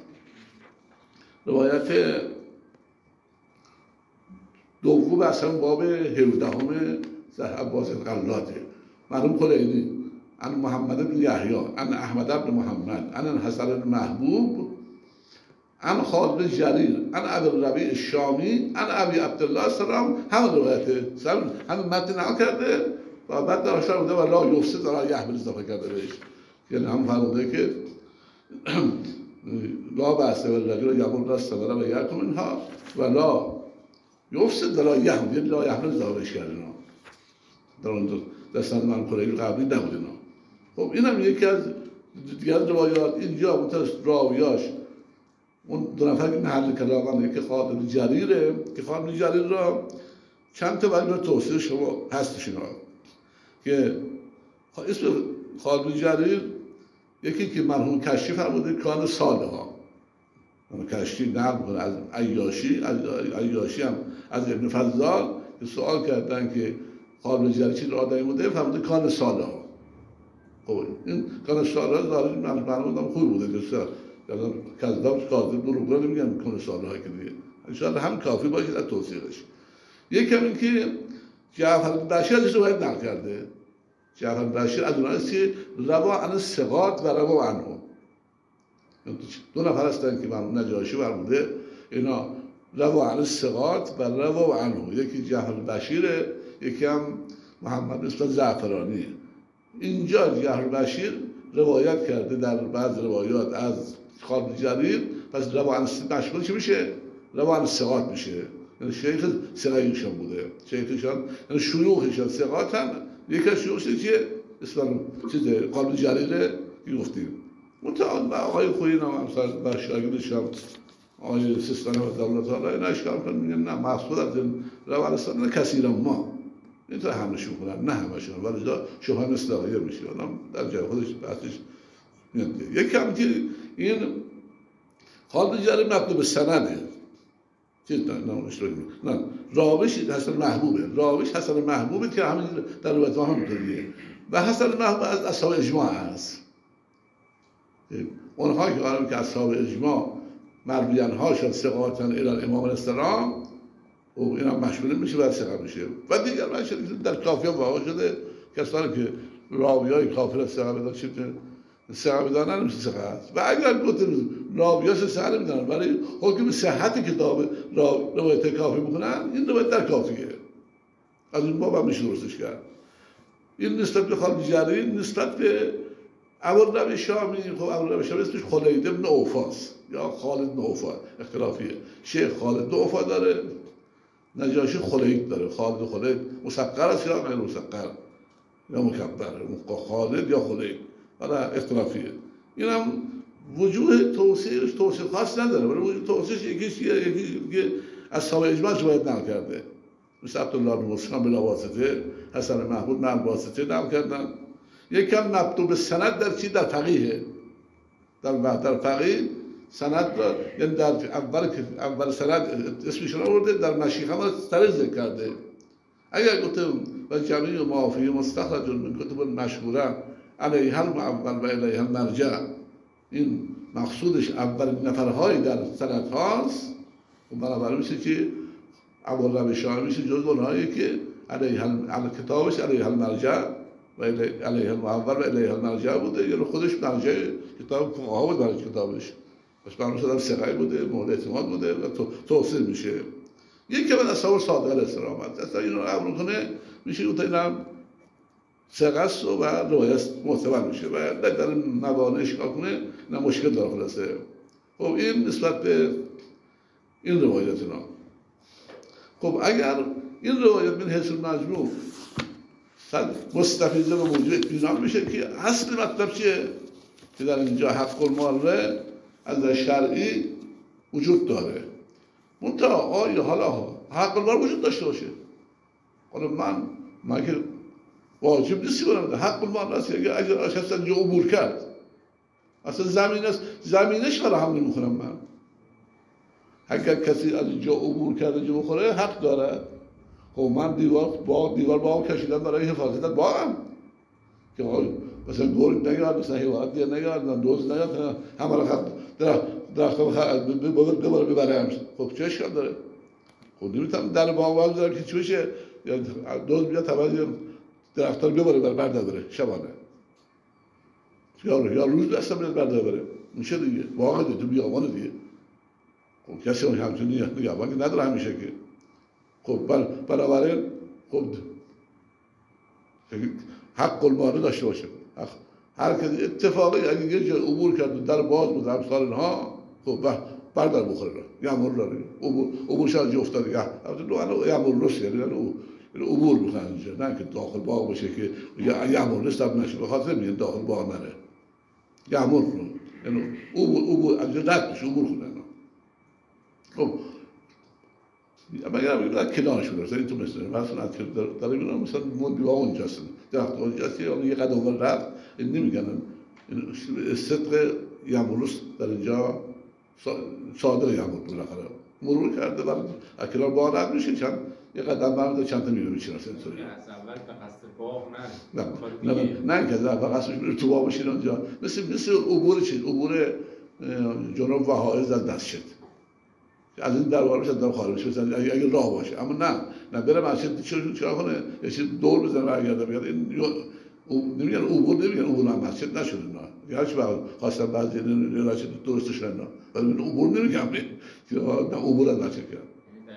روایت دوم اصلا باب 17 عباس القلاته، مرحوم کلینی عن محمد بن یحیی عن احمد بن محمد عن الحسن بن محبوب عن خالد جریر عن ابی الربیع الشامی عن ابی عبدالله السلام. همون روایته، همون متن نقل کرده و بعد در آخر بوده و لا یفسد ولا یحمل اضافه کرده بهش، یعنی هم فرموده که لا بأس بالرجل یقول راست ولا یکم اینها و لا یفسد ولا یحمل، یعنی لا یحمل اضافه کرده اینا. در اون دستان من کلی قبلی نبود اینا. خب اینم یکی از دیگر روایات. اینجا متأسف راویاش اون 2 نفر که محل کلامه که خالد جریره، که خالد جریر را چند تا برای توصیح شما هستش اینا که اسم خالد جریر یکی که مرحوم کشی فرموده کان صالحا، کشی نقل کنه از عیاشی هم از ابن فضال که سوال کردن که خالد جریر چی آدمی بوده، فرموده کان صالحا. خب این کان صالحا ظاهر معلومه خوب بوده که کذاب کاذب دروغگو نمیگن کان صالحا که دیگه ان شاء الله هم کافی باشه در توصیحش. یکم این که جعفر بشیر ازش روایت نقل کرده. جعفر بشیر از اونها است که روا عن الثقات و روا عنه. 2 نفر هستن که مرحوم نجاشی فرموده اینا روا عن الثقات و روا عنه. یکی جعفر بشیره، یکی هم محمد اسم زعفرانی. اینجا جعفر بشیر روایت کرده در بعض روایات از خالد جریر، پس روا عن مشغول چی میشه؟ روا عن الثقات میشه. یعنی شیخ ثقایشان بوده، شیخشان یعنی شیوخشان ثقات هم. یکی از شیوخش چیه؟ اسم چیزه خالد جریره که گفتیم. متعال آقای خویی نام امثال بر شاگردشان آقای سیستانی و دولت ها اینا اشکال کنن، میگن نه مقصود از این روا عن الثقات نه کثیرا ما اینطور همشون کنن، نه همشون، ولی جا شبهه مصداقیه میشه. آدم در جای خودش بحثش میاد. یکی هم که این خالد جریر مبنی به سنده نه راویش حسن محبوبه، راویش حسن محبوبه که همین در روایت ما هم داریه و حسن محبوب از اصحاب اجماع هست. اونها که قراره که اصحاب اجماع مرویان هاشون ثقاتن الی الامام الاسلام و اینا مشمول میشه و ثقه میشه. و دیگر مشهور در کافیه واقع شده کسانی که راویای کافر ثقه بدن چی ثقه بدن نمیشه ثقه است. و اگر گفتیم راویاش ثقه نمیدن برای حکم صحت کتاب روایت کافی میکنن، این روایت در کافیه. از این باب هم میشه درستش کرد. این نسبت به خالد جریر، نسبت به ابوالربیع شامی. خب ابوالربیع شامی اسمش خلید بن اوفاست یا خالد بن اوفا، اختلافیه. شیخ خالد بن اوفا داره، نجاشی خلید داره. خالد و خلید مسقر است یا غیر مسقر یا مکبر، خالد یا خلید، حالا اختلافیه. این هم وجوه توصیحش توصیح خاص نداره، ولی وجوه توصیحش یکی اصحاب اجماع روایت نقل کرده، مثل عبدالله بن مسلم بلا واسطه، حسن محمود نه واسطه نقل کردن. یکم مبنی به سند در چی؟ در فقیه. در فقیه سند را یعنی در اول سند اسمش رو آورده، در مشیخه ما طریق ذکر کرده. اگر گفتم و جمیع ما فیه مستخرج من کتب مشهوره علیها المعول و الیها المرجع، این مقصودش اولین نفرهایی در سند هاست و بنابراین میشه که ابوالروی شاه میشه جز اونهایی که علیها کتابش علیها المرجع و علیها المعول و الیها المرجع بوده، یعنی خودش مرجع کتاب فقها بود برای کتابش، پس معلوم شد ثقه بوده، مورد اعتماد بوده و توصیل میشه. یکی من اصحاب صادق علیه السلام اصلا اینو قبول کنه میشه اون اینم ثقه است و روایت معتبر میشه و در موانع اشکال کنه نه مشکل داره خلاصه. خب این نسبت به این روایت اینا. خب اگر این روایت من حیث المجموع مستفیضه و موجب اطمینان میشه که اصل مطلب چیه؟ که در اینجا حق المال از شرعی وجود داره. منتها آیا حالا حق المال وجود داشته باشه؟ حالا من که واجب نیستی برم حق المال هست، اگر شخص اینجا عبور کرد اصلا زمینش فراهم نمی‌کنم من. اگر کسی از اینجا عبور کرده اینجا بخوره حق داره. خب من دیوار باغ کشیدم برای حفاظت از باغم که مثلا گرگ نگرد، مثلا حیوانات دیگه نگرد، دوز نگرد، همه را درخت ببره. خب چه اشکال داره؟ خب نمیتونم در باغ باز دارم که چی بشه؟ دوز بیاد توجه درخت رو ببره برداره شبانه یا روز بسته بیاد برداره میشه دیگه، باغ دیگه تو بیابانه دیگه. خب کسی همچنین بیابان که نداره همیشه که. خب بنابراین خب حق المال داشته باشه. هر کسی اتفاقی اگه یه جای عبور کرد در باز بود امثال اینها خب بردار بخوره را یامر داره عبور شد جا افتاده یامر رست یعنی عبور میکنن اینجا، نه که داخل باغ باشه که یامر رست هم نشه، بخاطر میگن داخل باغ نره یامر رو یعنی عبور اینجا رد بشه عبور کنن. خب مگر در کنارش برسه این تو مثل مثلا در این مثلا دیوار اونجاست درخت اونجاست یه قدم رفت این نمیگن صدق یامروس در اینجا صادق یامروس بالاخره مرور کرده برای اکنار باغ رد میشه چند یه قدم برمیده چند تا میره میشینه اینطوری. از اول به قصد باغ نه که از اول قصدش بره تو باغ بشینه اونجا مثل عبور چیز عبور جناب وهائز از دست شد از این دربار بشه در خارج بشه اگه راه باشه، اما نه بره مسجد چرا کنه یه چیز دور بزنه برگرده بگه این نمیگن عبور نمیگن عبور مسجد نشد اینا هرچی خواستن بعضی راشد درستش اینا ولی عبور نمیگم که نه عبور از مسجد کرد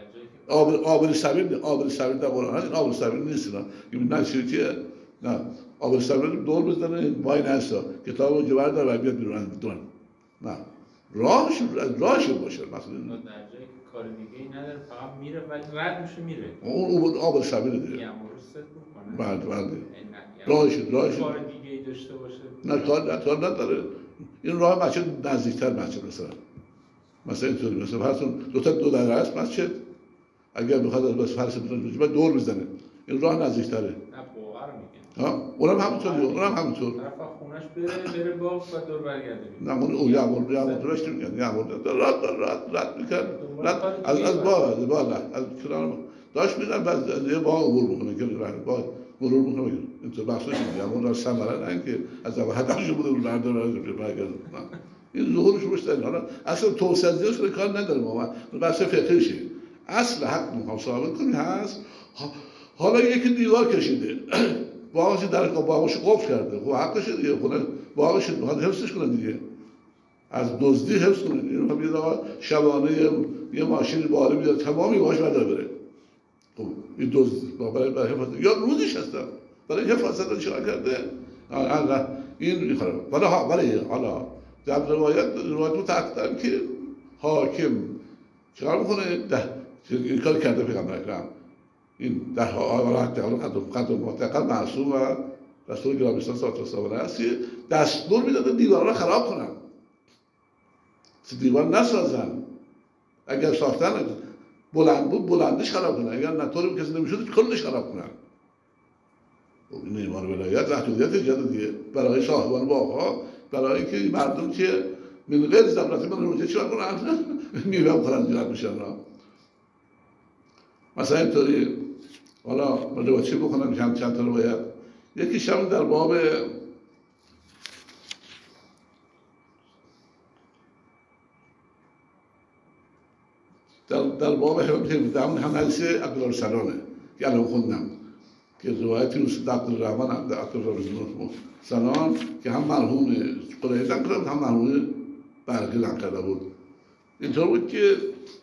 آبر سبیل در قرآن این آبر سبیل نیست اینا نه چیه نه آبر سبیل دور بزنه وای نسا کتاب اونجا بردار و بیاد بیرون نه راهش باشه مثلا در جایی که کار دیگه ای نداره فقط میره ولی رد میشه اون آب سبیل دیگه یه امروز ست بله راهش کار دیگه ای داشته باشه نه کار نداره. این راه مسجد نزدیکتر مسجد مثلا اینطوری مثلا فرضون دو در هست مسجد اگر بخواد از بس فرض بزنه بعد دور بزنه این راه نزدیکتره. نه باور میگن اونم همونطور طرف خونش بره باغ و دور برگرده. نه اون یامردرش نمیگن یامردر رد میکرد از بالا از کنار داشت میدن بعد از یه باغ عبور میکنه که باغ مرور میکنه اینطور بحثش میگه یامردر ثمره نه که از اول هدفش بوده اون برگرده. این ظهورش بیشتر حالا اصلا توسعه ازش رو کار نداره ما بحث فقهیشه. اصل حق میخوام ثابت کنی هست. حالا یکی دیوار کشیده باغش در باغش قفل کرده خب حقش دیگه خونه باغش میخواد حفظش کنه دیگه از دزدی حفظ کنه. اینو بیاد آقا شبانه یه ماشین بالا بیاد تمامی باهاش بردار بره. خب این دزد برای حفاظت یا روزش هستن برای حفاظت چیکار کرده این میخوره. ولی حالا در روایت متأکد که حاکم چیکار میکنه این کار کرده پیغمبر اکرم این در حالت قدر معتقد معصوم و رسول گرامی صلی الله علیه و دستور میدادن دیوارا رو خراب کنن دیوار نسازن اگر ساختن بلند بود بلندش خراب کنن اگر نطوری کسی نمیشد کلش خراب کنن. این ایمان ولایت محدودیت ایجاد دیگه برای صاحبان باغ‌ها برای که مردم که من غیر ضرورت من رو چیکار کنن میوه بخورن جلوت میشن. مثلا اینطوری حالا روایت چی بکنم چند تا روایت. یکیش هم در باب در باب هم حدیث عبدالله سلامه که الان خوندم که روایتی رسول عبدالرحمن عبدالله سلام که هم مرحوم قرائه نقل کرد هم مرحوم برقی نقل کرده بود. اینطور بود که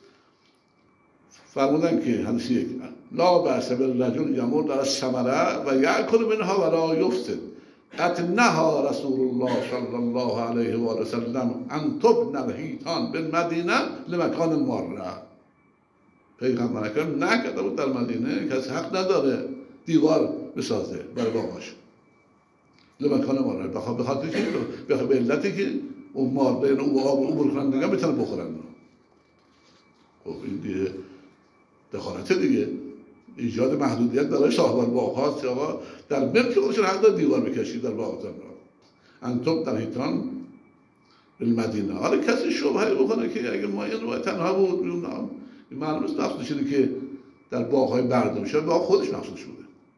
فرمودن که حدیث یک لا بأس بالرجل یمر در الثمره و یأکل منها ولا یفسد قد نهى رسول الله صلی الله علیه و آله وسلم ان تبنى الحیطان بالمدینه لمکان ماره. پیغمبر اکرم نکرده بود در مدینه کسی حق نداره دیوار بسازه برای باغاش لمکان ماره، به خاطر که به علتی که اون ماره اون عبور کنندگان بتونن بخورن. خب این دیگه دخالت دیگه ایجاد محدودیت برای صاحب باغ هاست که آقا در ملک خودشون حق داره دیوار بکشید در باغتون را انتم در حیطان بالمدینه. حالا کسی شبهه بکنه که اگه ما این روایت تنها بود معلوم است مقصود شده که در باغ‌های برداشته شده باغ خودش مقصود شده.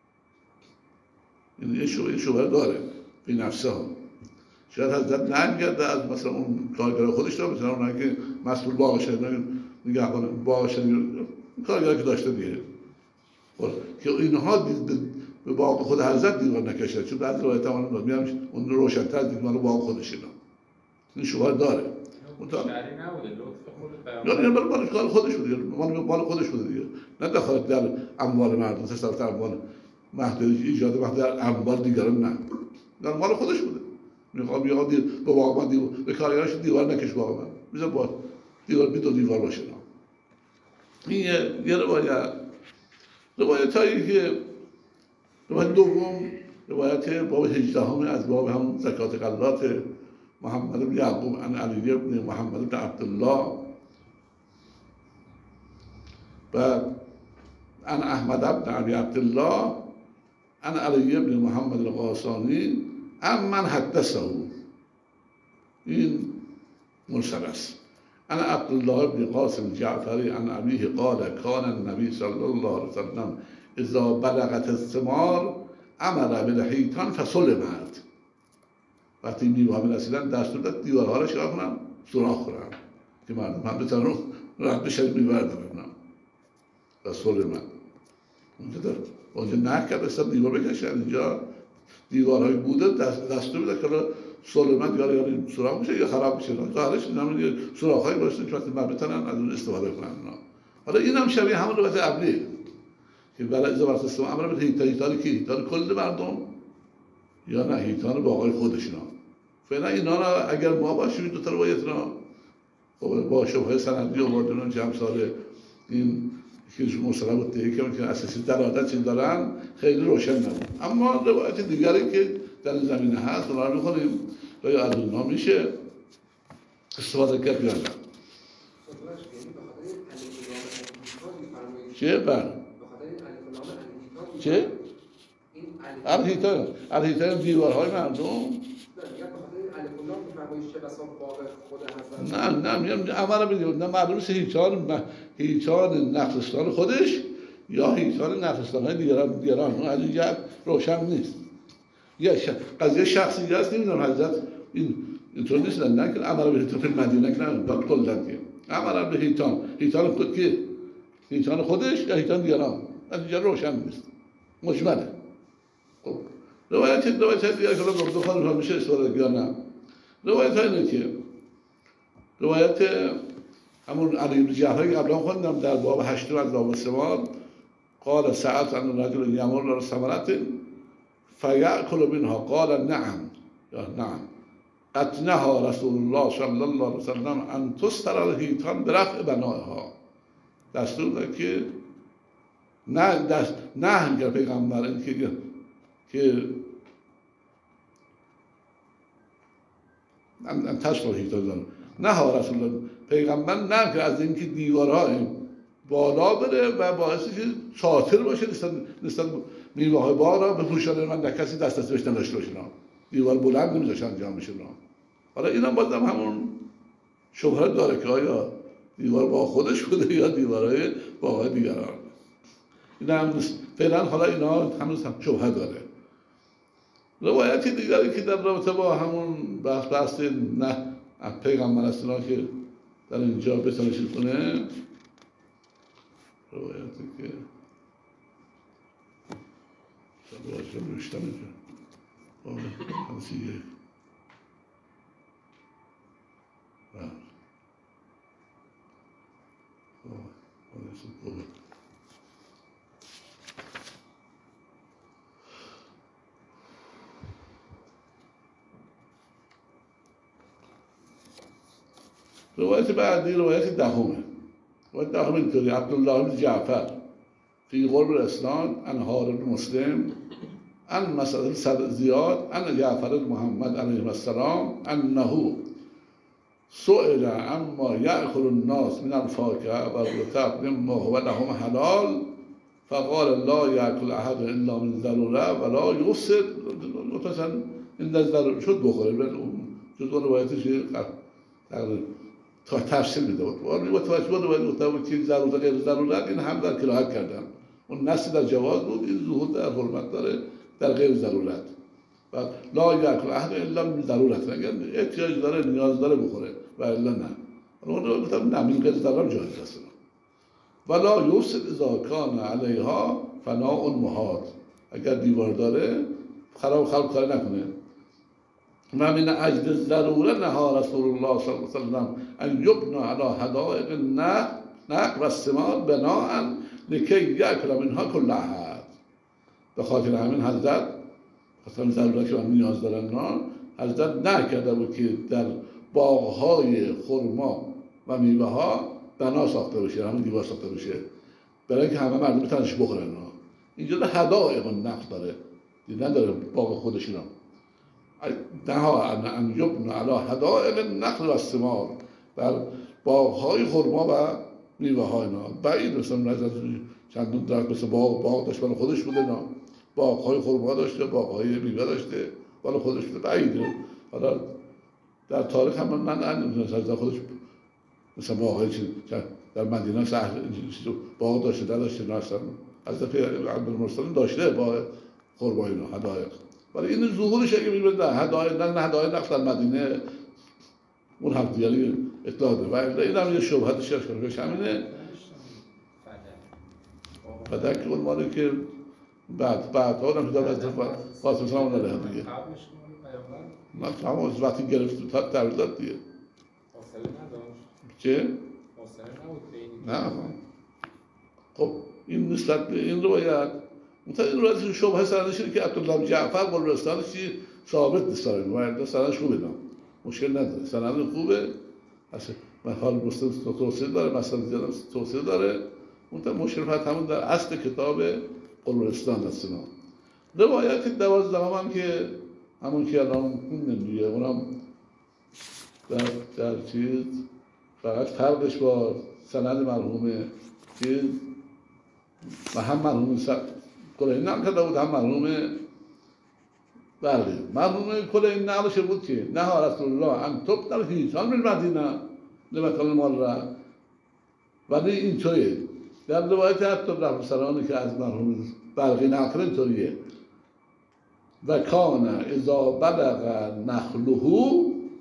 این شبهه داره به نفسه ها. شاید حضرت نگرده از مثلا اون کارگر خودش داره، مثلا اونایی که مسئول باغ شده نگهبان باغ شده کارگری که داشته دیگه که اینها به باغ خود حضرت دیوار نکشده، چون بعضی روایت ها میگم اون روشن‌تر دیگه مال باغ خودش اینا. این شبهه داره. شرعی نبوده، لطف خود پیامبر. یعنی مال کار خودش بوده، مال خودش بوده دیگه. نه دخالت در اموال مردم، تصرف اموال محدود ایجاد محدود در اموال دیگران نه. در مال خودش بوده. میخوام با باغ من به کارگرش دیوار نکش باغ من. میذار با دیوار بیتو دیوار باشه. این یه روایت هایی که روایت دوم روایت باب 18 از باب هم زکات غلات محمد بن یعقوب عن علی بن محمد بن عبدالله و عن احمد بن ابی عبدالله عن علی بن محمد الغاسانی عن من حدثه. این مرسل است. عن عبد الله بن قاسم الجعفری عن ابیه قال کان النبی صلی الله علیه وسلم اذا بلغت الثمار امر بالحیطان فسلمت. وقتی میوه‌ها میرسیدن دستور داد دیوارها را چیکار کنن؟ سوراخ کنن که مردم هم بتونن رد بشه میوه رو ببینن. و سلمت اونجا نکرد استاد دیوار بکشن. اینجا دیوارهایی بوده دستور بده که سلمت یا سوراخ میشه یا خراب میشه. ظاهرش اینا سوراخ‌هایی باشه که وقتی مردم بتونن از اون استفاده کنن. حالا اینم شبیه همون روایت قبلی که برای ازدواج استفاده امر به حیطان کی؟ حیطان کل مردم یا نه حیطان باغ‌های خودشون. فعلا اینا را اگر ما باشیم دو تا روایت را با شبهه سندی آوردن که امثال این که مصطلح بود که اساسی دلالت چیز دارن خیلی روشن نبود. اما روایت دیگری که در این زمینه هست اونا رو می‌خونیم و یا از اونها میشه استفاده کرد یا نه. چه بر؟ چه؟ الحیطان دیوارهای مردم؟ نه میگم عمل بدید نه معلوم است حیطان نخلستان خودش یا حیطان نخلستان‌های دیگران اون از اینجا روشن نیست. یه قضیه شخصی هست. نمیدونم حضرت اینطور نیست نه که عمل به حیطان مدینه که نه کلا که عمل به حیطان خود که حیطان خودش یا حیطان دیگران از اینجا روشن نیست، مجمله. خب روایت دیگر که دو خانم میشه استفاده یا نه. روایت اینه که روایت همون علی بن جعفر قبلا خوندم در باب 8 از باب الثمار قال سألت عن الرجل يمر على ثمرة فيأكل منها قال نعم یا نعم قد نهى رسول الله صلی الله علیه وسلم ان تستر الحیطان برفع بنائها. دستور داد که نه میگه پیغمبر این که تشکر حیطان نه ها رسول الله پیغمبر نه که از اینکه دیوارها بالا بره و باعث که ساتر باشه نسبت میوه‌های باغ را به پوشانه من در کسی دسترسی بهش نداشته باشه. دیوار بلند نمیذاشن انجام بشه. حالا اینم بازم همون شبهه داره که آیا دیوار با خودش بوده یا دیوارهای باغ‌های دیگران. این هم فعلا حالا اینا هنوز هم شبهه داره. روایت دیگری که در رابطه با همون بحث نه پیغمبر اسلام که در اینجا بتونه چیز کنه، روایتی که شب نوشتم اینجا حدیثیه روایت بعدی روایت دهمه. روایت دهم اینطوری: عبدالله بن جعفر فی قرب الاسناد عن هارون بن مسلم عن مسعود زیاد عن جعفر محمد علیه السلام انه سئل عما یأکل الناس من الفاکهة والرطب مما هو لهم حلال فقال لا یأکل احد الا من ضروره ولا یفسد. مثلا این از ضروره شد بخوره. جزء روایتش تا تفسیر میده بود. با توجه به روایت که ضرورت غیر ضرورت این هم در کراهت کردن. اون نص در جواز بود، این ظهور در حرمت داره در غیر ضرورت. و لا یأکل احد الا من ضرورت، اگر احتیاج داره نیاز داره بخوره و الا نه. اون رو گفتم نه، این غیر ضرورت جایز است. ولا یفسد اذا کان علیها فناء محاط، اگر دیوار داره خراب کار نکنه. و من اجل ضروره نهى رسول الله صلی الله علیه وسلم ان یبنى علی حدائق النخل و الثمار بناء لکی یأکل منها کل احد. به خاطر همین حضرت خاطر ضرورت که من نیاز دارن حضرت نکرده بود که در باغ‌های خرما و میوه ها بنا ساخته بشه، همون دیوار ساخته بشه برای اینکه همه مردم بتوننش بخورن. اینجا در حدائق النخل داره، نداره باغ خودشون. نها ان یبنى علی حدائق النخل و الثمار، در باغ‌های خرما و میوه ها. اینا بعید مثلا نظر چندون درخت مثل باغ داشت برای خودش بوده، اینا باغ‌های خرما داشته، باغ‌های میوه داشته برای خودش بوده، بعیده. حالا در تاریخ هم من مثلا خودش مثلا باغ‌های در مدینه شهر باغ داشته نداشته، نه اصلا از عبدالمرسل داشته باغ خرما اینا حدائق. ولی این ظهورش اگه می‌بینید نه هدایت نقص در مدینه اون هم دیگری اطلاع ده. و این هم یه شبهت شرک کنه بهش همینه فدک اون مالی که بعد ها هم شده از قاسم سلام علیه دیگه نه همون وقتی گرفت تا تحویل داد دیگه حوصله نداشت. چه؟ حوصله نبود بینی. نه خب این نسبت به این روایت مثلا این روایت شبهه سرنشینه که عبدالله بن جعفر قربستانش ثابت نیست داره و سرنش خوبه، مشکل نداره، سرنش خوبه. اصلا حال مسلم توصیه داره، مثلا زیاد توصیه داره. اون مشکل فقط همون در اصل کتاب قربستان است. روایت 12 هم که همون که الان خوندیم دیگه، اونم در چیز فقط فرقش با سند مرحوم چیز و هم مرحوم کلینی نقل کرده بود، هم مرحوم برقی. مرحوم کلینی نقلش بود که نهى رسول الله ان تبنى الحیطان بالمدینه لمکان المره. ولی اینطوریه در روایت حتی رفسرانی که از مرحوم برقی نقل کرده اینطوریه: و کان اذا بلغ نخله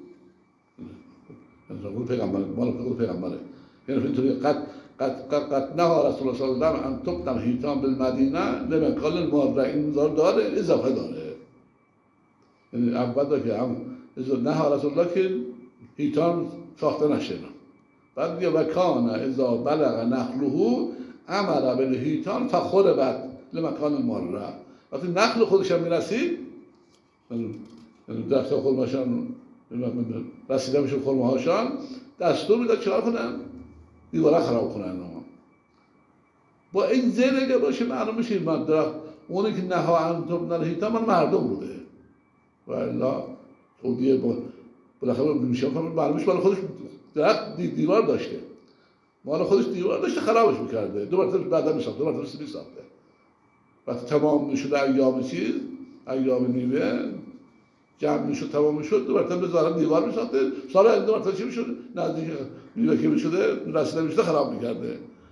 مال پیغمبره، یعنی اینطوری قد نهى رسول الله صلی الله علیه و ان تبنى الحیطان بالمدینه لمکان المره. این داره اضافه داره، یعنی اول داره که هم نهى رسول الله که حیطان ساخته نشه. بعد دیگه و کان اذا بلغ نخله امر بالحیطان فخربت لمکان المره. وقتی نخل خودش هم میرسید، یعنی درخت خرماشان رسیده میشه خرماهاشان، دستور میداد چیکار کنن؟ دیواره خراب کنن. با این ذهن اگه باشه معلوم میشه این درخت اونی که نهى ان تبنى الحیطان مال مردم بوده و الا خودیه بالاخره میشه معلوم میشه مال خودش درخت دیوار داشته، مال خودش دیوار داشته خرابش میکرده، دو مرتبه بعدا میساخته، دو مرتبه میساخته. وقتی تمام میشد ایام چیز، ایام میوه جمع میشد، تمام میشد، دو مرتبه ظاهرا دیوار میساخته. سال دو مرتبه چی میشد؟ نزدیک میوه که میشده رسیده میشده خراب میکرده.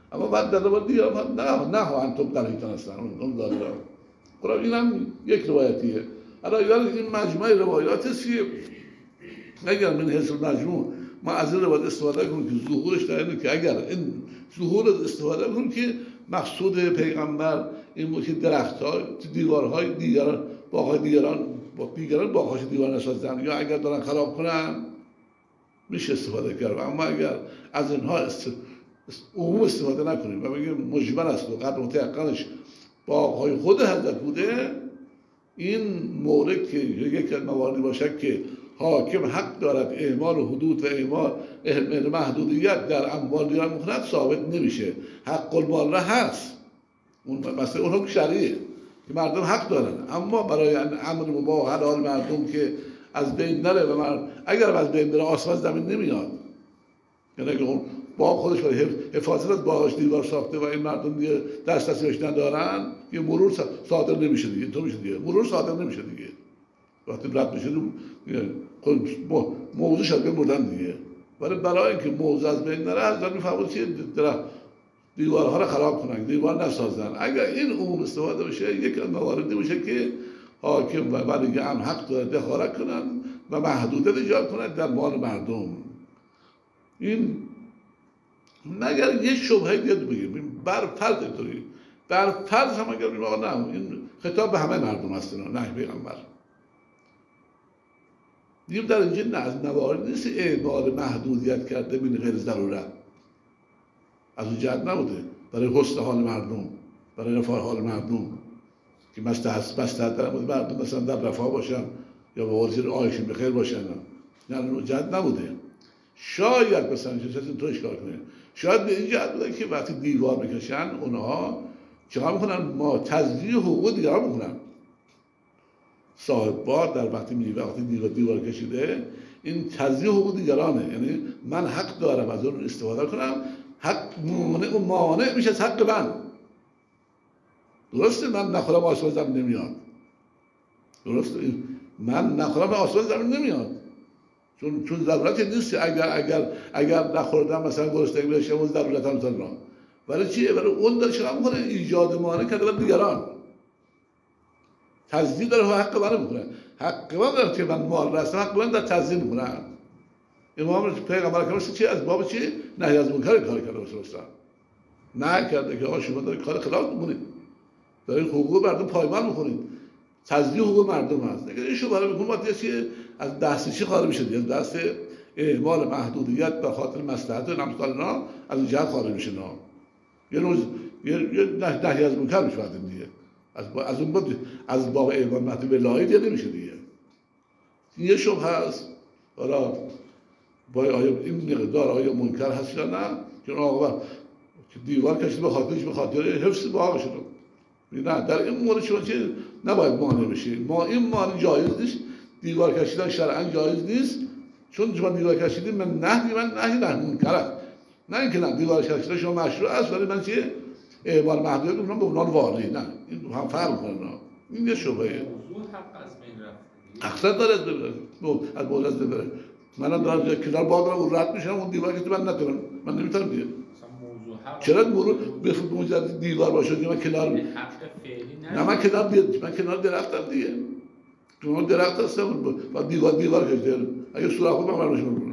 اما بعد در مورد دیگران نه انتم قلیتان هستن اون دادران. قرآن اینم یک روایتیه. الان این مجموعه روایات است که اگر من حیث المجموع ما از این روایت استفاده کنیم که ظهورش در اینه که اگر این ظهور استفاده کنیم که مقصود پیغمبر این بود که درخت‌ها، دیوارهای دیگران، باغ‌های دیگران باغ‌هاش دیوار نسازن یا اگر دارن خراب کنن میشه استفاده کرد. اما اگر از اینها عموم استفاده نکنیم و بگیم مجمل است و قدر متيقنش باغ‌های خود حضرت بوده، این مورد که یک از مواردی باشه که حاکم حق دارد اعمال حدود و اعمال محدودیت در اموال دیگران می‌کند ثابت نمیشه. حق المال را هست، اون مثلا اون حکم شرعیه که مردم حق دارن، اما برای امر مباح حلال مردم که از بین نره و اگر از بین بره آسمان زمین نمیاد. یعنی اگه اون باغ خودش برای حفاظت از باغش دیوار ساخته و این مردم دیگه دسترسیش ندارن، یه مرور صادر نمیشه دیگه. تو میشه دیگه مرور صادر نمیشه دیگه. وقتی رد میشه خود موضوع شده مردن دیگه. ولی برای اینکه موضوع از بین نره حضرت میفرمود که دیوارها رو خراب کنن، دیوار نسازن. اگر این عموم استفاده بشه یک مواردی باشه که حاکم و ولی امر حق داره دخالت کنن و محدودیت ایجاد کنن در مال مردم. این مگر یک شبهه دیگه بگیم بر فرض اینطوری، بر فرض هم اگر بگیم آقا نه این خطاب به همه مردم هست، نه پیغمبر. دیگه در اینجا از موارد نیست اعمال محدودیت کرده بین غیر ضرورت، از اون جهت نبوده برای حسن حال مردم، برای رفاه حال مردم که مستحب دارن مردم مثلا در رفاه باشن یا به وزیر آیشون بخیر باشن، نه اون جهت نبوده. شاید مثلا چیزی تو اشکال کنه، شاید به این جهت بوده که وقتی دیوار میکشن اونها چیکار میکنن؟ ما تضییع حقوق دیگران میکنن. صاحب بار در وقتی دیوار کشیده این تضییع حقوق دیگرانه، یعنی من حق دارم از اون استفاده کنم، حق مانع میشه از حق من. درسته من نخورم آسمان زمین نمیاد، درسته من نخورم آسمان زمین نمیاد، چون ضرورتی نیست. اگر نخوردم مثلا گرسنگی بشه اون ضرورتم مثلا، ولی چیه؟ ولی اون داره چیکار میکنه؟ ایجاد مانع کرده برای دیگران، تضییع داره حق من میکنه. حق من داره که من مال رسم، حق من در تضییع میکنه. امام پیغمبر اکرم چی از باب چی نهی از منکر کار کرده باشه، نه کرده که آقا شما دارید کار خلاف میکنید، دارید حقوق مردم پایمال میکنید، تضییع حقوق مردم هست. اگر این شبهه رو میکنه وقتی که از دست چی خارج میشه؟ از دست اعمال محدودیت به خاطر مصلحت و امثالنا از این جهت خارج میشه. یه روز یه نهی از منکر میشه دیگه، از اون بود از باب اعمال محدود ولایت نمیشه دیگه. این یه شبهه هست. حالا با آیا این مقدار آیا منکر هست یا نه که آقا که دیوار کشید به خاطر حفظ باغش رو، نه در این مورد شما چه نباید مانع بشه. ما این مانع جایز نیست، دیوار کشیدن شرعاً جایز نیست، چون شما دیوار کشیدید من نهی منکر، نه اینکه نه دیوار کشیدن شما مشروع است ولی من چیه اعمال محدودیت میکنم به عنوان واقعی، نه این هم فرق میکنه. این یه شبهه. موضوع حق از بین رفت. اقصد داره از موضوع بره. من دارم کنار باغ دارم اون رد میشم اون دیوار که من نتونم، من نمیتونم دیگه. چرا مرور به موجود دیوار باشه دیگه؟ من کنار حق فعلی نه، من کنار درختم دیگه، کنار درخت هستم و دیوار کشیدم. اگه سوراخ بود من برمش میکنم.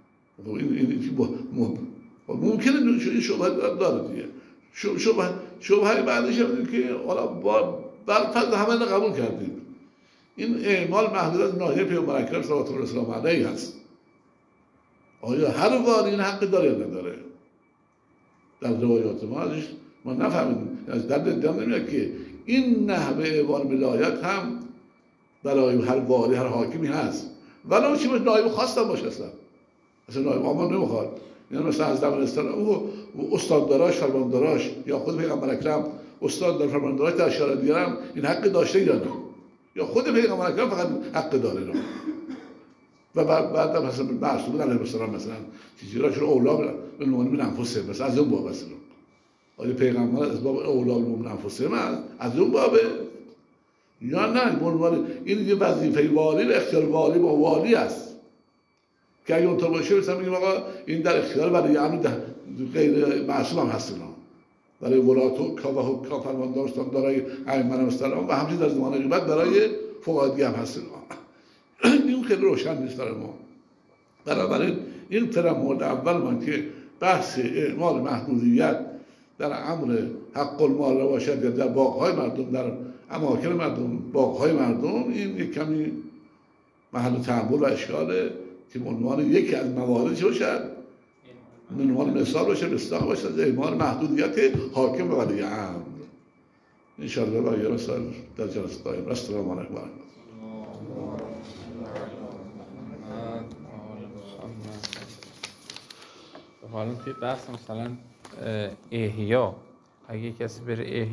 این ممکنه این شبهه داره دیگه. شبهه بعدش هم که حالا بر فرض همه رو قبول کردیم، این اعمال محدودیت ناحیه پیامبر اکرم صلوات الله وسلامه علیه هست. آیا هر واری این حق داره یا نداره؟ در روایات ما ازش ما نفهمیدیم، از در نمیاد که این نحوه اعمال ولایت هم برای هر واری هر حاکمی هست، ولو چی نایب خواستم باشه اصلا نایب عام نمیخواد. یعنی مثلا از دبیرستان او استانداراش فرمانداراش یا خود پیغمبر اکرم استاندار فرمانداراش در اشاره دیگرم این حق داشته یا نه، یا خود پیغمبر اکرم فقط حق داره نه. و بعد مثلا معصوم علیه السلام مثلا چیزی را شروع اولا بالمؤمنین انفسهم مثلا از اون باب است. آیا پیغمبر از باب اولا بالمؤمنین انفسهم از اون بابه یا نه؟ این یه وظیفه والی و اختیار والی با والی است که اگه اونطور باشه مثلا میگیم آقا این در اختیار ولی امر غیر معصوم هم هست. برای ولایت و حکام فرماندار استان برای ائمه السلام و همچنین در زمان غیبت برای فقهای هم هست. این خیلی روشن نیست برای ما. بنابراین این فرم مورد اول من که بحث اعمال محدودیت در امر حق المال باشد یا در باغ‌های مردم، در اماکن مردم، باغ‌های مردم، این یک کمی محل تأمل و اشکاله که عنوان یکی از مواردی باشد، عنوان مثال باشه، مصداق باشه، اعمال محدودیت حاکم و ولی امر. ان شاء الله برای مسائل در جلسه دایم. السلام علیکم و رحمت الله. حالا توی بحث مثلا احیا، اگه کسی بره احیا